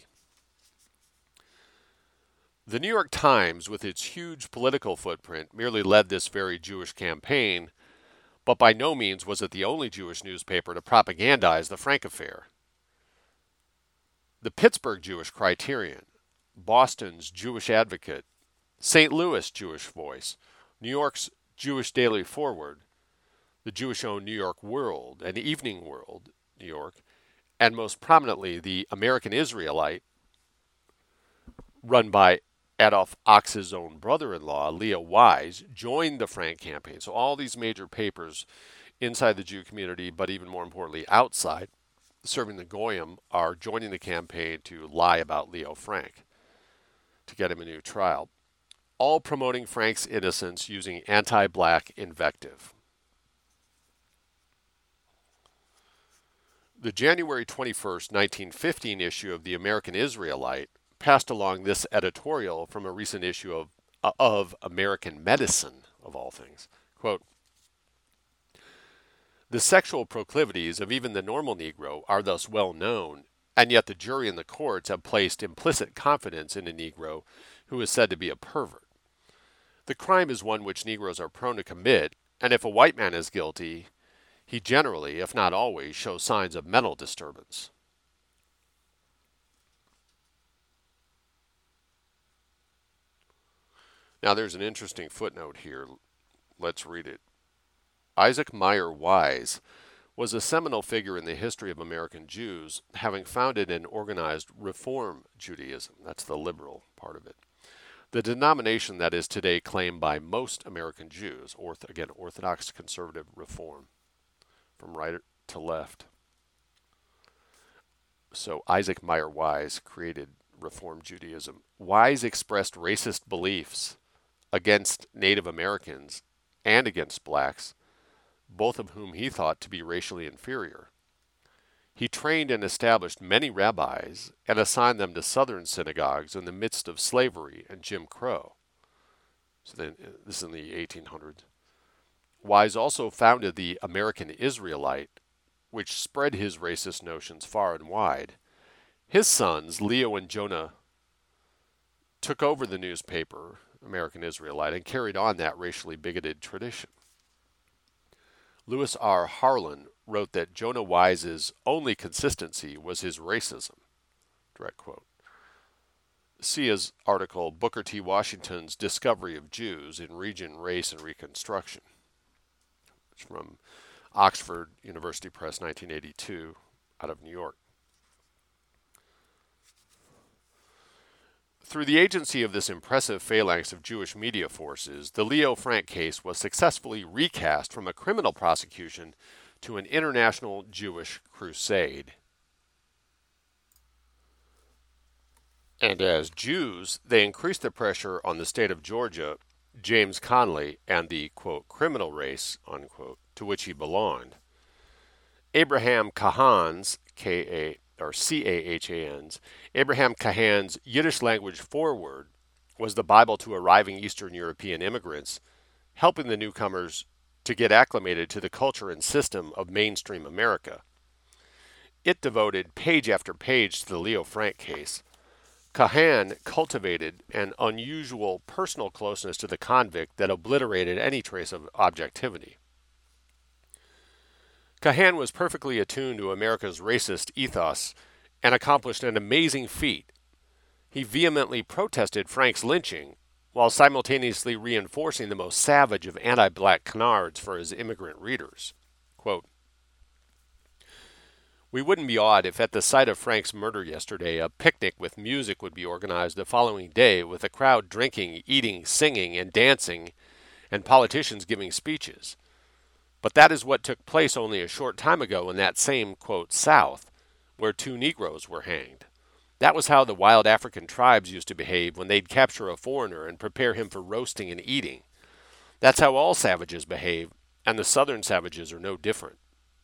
The New York Times, with its huge political footprint, merely led this very Jewish campaign, but by no means was it the only Jewish newspaper to propagandize the Frank affair. The Pittsburgh Jewish Criterion, Boston's Jewish Advocate, Saint Louis Jewish Voice, New York's Jewish Daily Forward, the Jewish-owned New York World and Evening World, New York, and most prominently the American Israelite, run by Adolph Ox's own brother-in-law, Leo Wise, joined the Frank campaign. So all these major papers inside the Jew community, but even more importantly outside, serving the Goyim, are joining the campaign to lie about Leo Frank, to get him a new trial, all promoting Frank's innocence using anti-black invective. The January twenty-first, nineteen fifteen issue of the American Israelite passed along this editorial from a recent issue of, of American Medicine, of all things. Quote, "The sexual proclivities of even the normal Negro are thus well known, and yet the jury and the courts have placed implicit confidence in a Negro who is said to be a pervert. The crime is one which Negroes are prone to commit, and if a white man is guilty, he generally, if not always, shows signs of mental disturbance." Now, there's an interesting footnote here. Let's read it. Isaac Meyer Wise was a seminal figure in the history of American Jews, having founded and organized Reform Judaism. That's the liberal part of it. The denomination that is today claimed by most American Jews, orth- again, Orthodox Conservative Reform, from right to left. So Isaac Meyer Wise created Reform Judaism. Wise expressed racist beliefs against Native Americans and against blacks, both of whom he thought to be racially inferior. He trained and established many rabbis and assigned them to southern synagogues in the midst of slavery and Jim Crow. So then, this is in the eighteen hundreds. Wise also founded the American Israelite, which spread his racist notions far and wide. His sons, Leo and Jonah, took over the newspaper, American Israelite, and carried on that racially bigoted tradition. Lewis R. Harlan wrote that Jonah Wise's only consistency was his racism. Direct quote. See his article, Booker T. Washington's Discovery of Jews in Region, Race, and Reconstruction. It's from Oxford University Press, nineteen eighty-two, out of New York. Through the agency of this impressive phalanx of Jewish media forces, the Leo Frank case was successfully recast from a criminal prosecution to an international Jewish crusade. And as Jews, they increased the pressure on the state of Georgia, James Connally, and the, quote, criminal race, unquote, to which he belonged. Abraham Cahan's, K A or C A H A N's, Abraham Cahan's Yiddish language foreword was the Bible to arriving Eastern European immigrants, helping the newcomers to get acclimated to the culture and system of mainstream America. It devoted page after page to the Leo Frank case. Cahan cultivated an unusual personal closeness to the convict that obliterated any trace of objectivity. Cahan was perfectly attuned to America's racist ethos and accomplished an amazing feat. He vehemently protested Frank's lynching while simultaneously reinforcing the most savage of anti-black canards for his immigrant readers. Quote, "We wouldn't be awed if at the site of Frank's murder yesterday a picnic with music would be organized the following day with a crowd drinking, eating, singing, and dancing, and politicians giving speeches. But that is what took place only a short time ago in that same, quote, South, where two Negroes were hanged. That was how the wild African tribes used to behave when they'd capture a foreigner and prepare him for roasting and eating. That's how all savages behave, and the Southern savages are no different."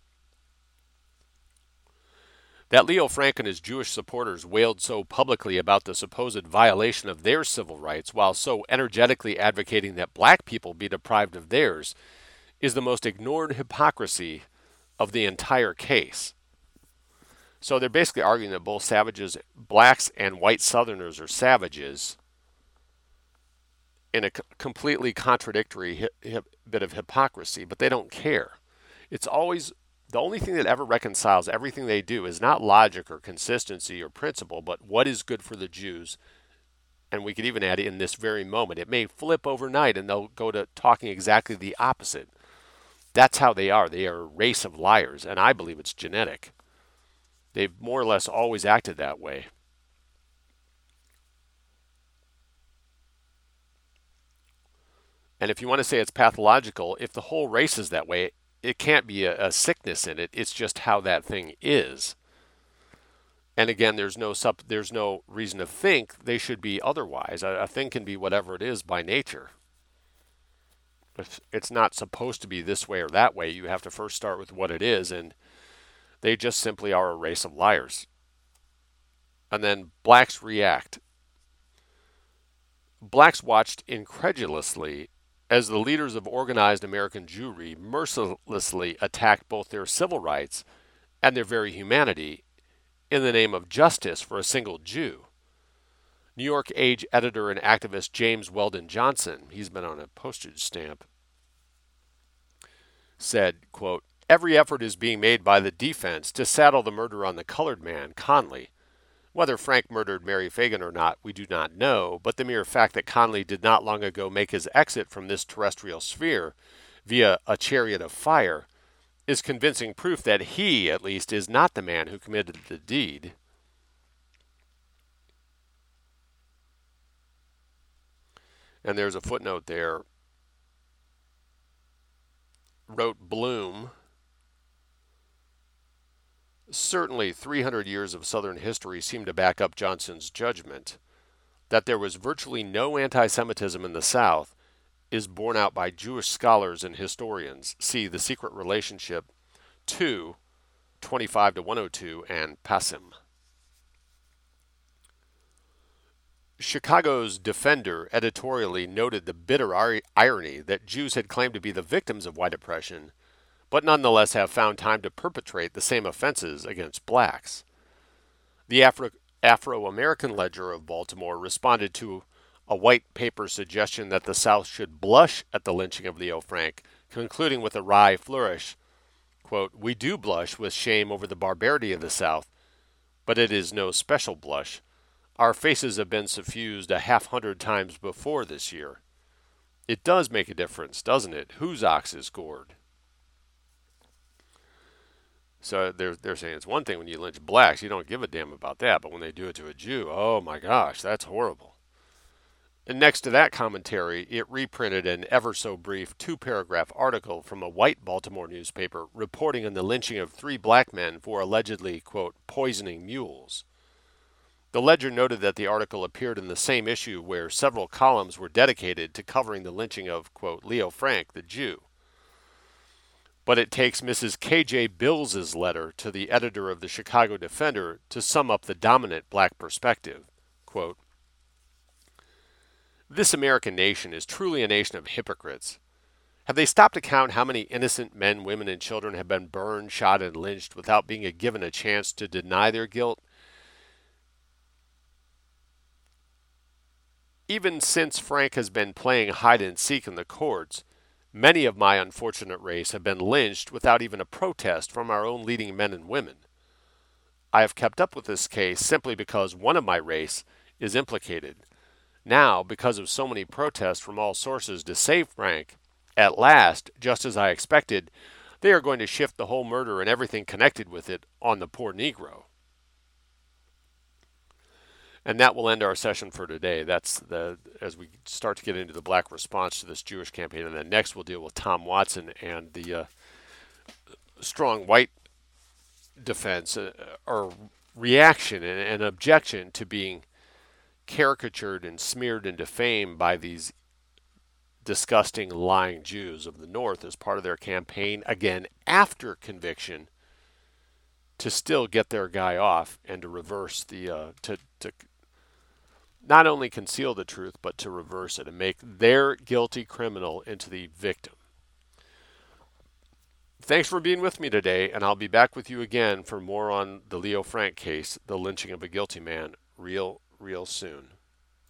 That Leo Frank and his Jewish supporters wailed so publicly about the supposed violation of their civil rights while so energetically advocating that black people be deprived of theirs is the most ignored hypocrisy of the entire case. So they're basically arguing that both savages, blacks and white Southerners, are savages in a c- completely contradictory hi- hi- bit of hypocrisy, but they don't care. It's always the only thing that ever reconciles everything they do is not logic or consistency or principle, but what is good for the Jews. And we could even add in this very moment. It may flip overnight and they'll go to talking exactly the opposite. That's how they are. They are a race of liars, and I believe it's genetic. They've more or less always acted that way. And if you want to say it's pathological, if the whole race is that way, it can't be a, a sickness in it. It's just how that thing is. And again, there's no sup, there's no reason to think they should be otherwise. A, a thing can be whatever it is by nature. It's, it's not supposed to be this way or that way. You have to first start with what it is, and they just simply are a race of liars. And then blacks react. Blacks watched incredulously as the leaders of organized American Jewry mercilessly attacked both their civil rights and their very humanity in the name of justice for a single Jew. New York Age editor and activist James Weldon Johnson, he's been on a postage stamp, said, quote, "Every effort is being made by the defense to saddle the murder on the colored man, Conley. Whether Frank murdered Mary Fagan or not, we do not know, but the mere fact that Conley did not long ago make his exit from this terrestrial sphere via a chariot of fire is convincing proof that he, at least, is not the man who committed the deed." And there's a footnote there. Wrote Bloom, "Certainly three hundred years of Southern history seem to back up Johnson's judgment. That there was virtually no anti-Semitism in the South is borne out by Jewish scholars and historians. See The Secret Relationship, two, twenty-five to one oh two, and Passim." Chicago's Defender editorially noted the bitter irony that Jews had claimed to be the victims of white oppression, but nonetheless have found time to perpetrate the same offenses against blacks. The Afro- Afro-American Ledger of Baltimore responded to a white paper suggestion that the South should blush at the lynching of Leo Frank, concluding with a wry flourish, quote, "We do blush with shame over the barbarity of the South, but it is no special blush. Our faces have been suffused a half hundred times before this year. It does make a difference, doesn't it, whose ox is gored?" So they're, they're saying it's one thing when you lynch blacks, you don't give a damn about that, but when they do it to a Jew, oh my gosh, that's horrible. And next to that commentary, it reprinted an ever so brief two paragraph article from a white Baltimore newspaper reporting on the lynching of three black men for allegedly, quote, poisoning mules. The Ledger noted that the article appeared in the same issue where several columns were dedicated to covering the lynching of, quote, Leo Frank, the Jew. But it takes Missus K J Bills's letter to the editor of the Chicago Defender to sum up the dominant black perspective. Quote, "This American nation is truly a nation of hypocrites. Have they stopped to count how many innocent men, women, and children have been burned, shot, and lynched without being given a chance to deny their guilt? Even since Frank has been playing hide and seek in the courts, many of my unfortunate race have been lynched without even a protest from our own leading men and women. I have kept up with this case simply because one of my race is implicated. Now, because of so many protests from all sources to save Frank, at last, just as I expected, they are going to shift the whole murder and everything connected with it on the poor Negro." And that will end our session for today. That's the as we start to get into the black response to this Jewish campaign. And then next we'll deal with Tom Watson and the uh, strong white defense uh, or reaction and, and objection to being caricatured and smeared and defamed by these disgusting lying Jews of the North as part of their campaign, again, after conviction, to still get their guy off and to reverse the, uh, to, to not only conceal the truth, but to reverse it and make their guilty criminal into the victim. Thanks for being with me today, and I'll be back with you again for more on the Leo Frank case, the lynching of a guilty man, real, real soon.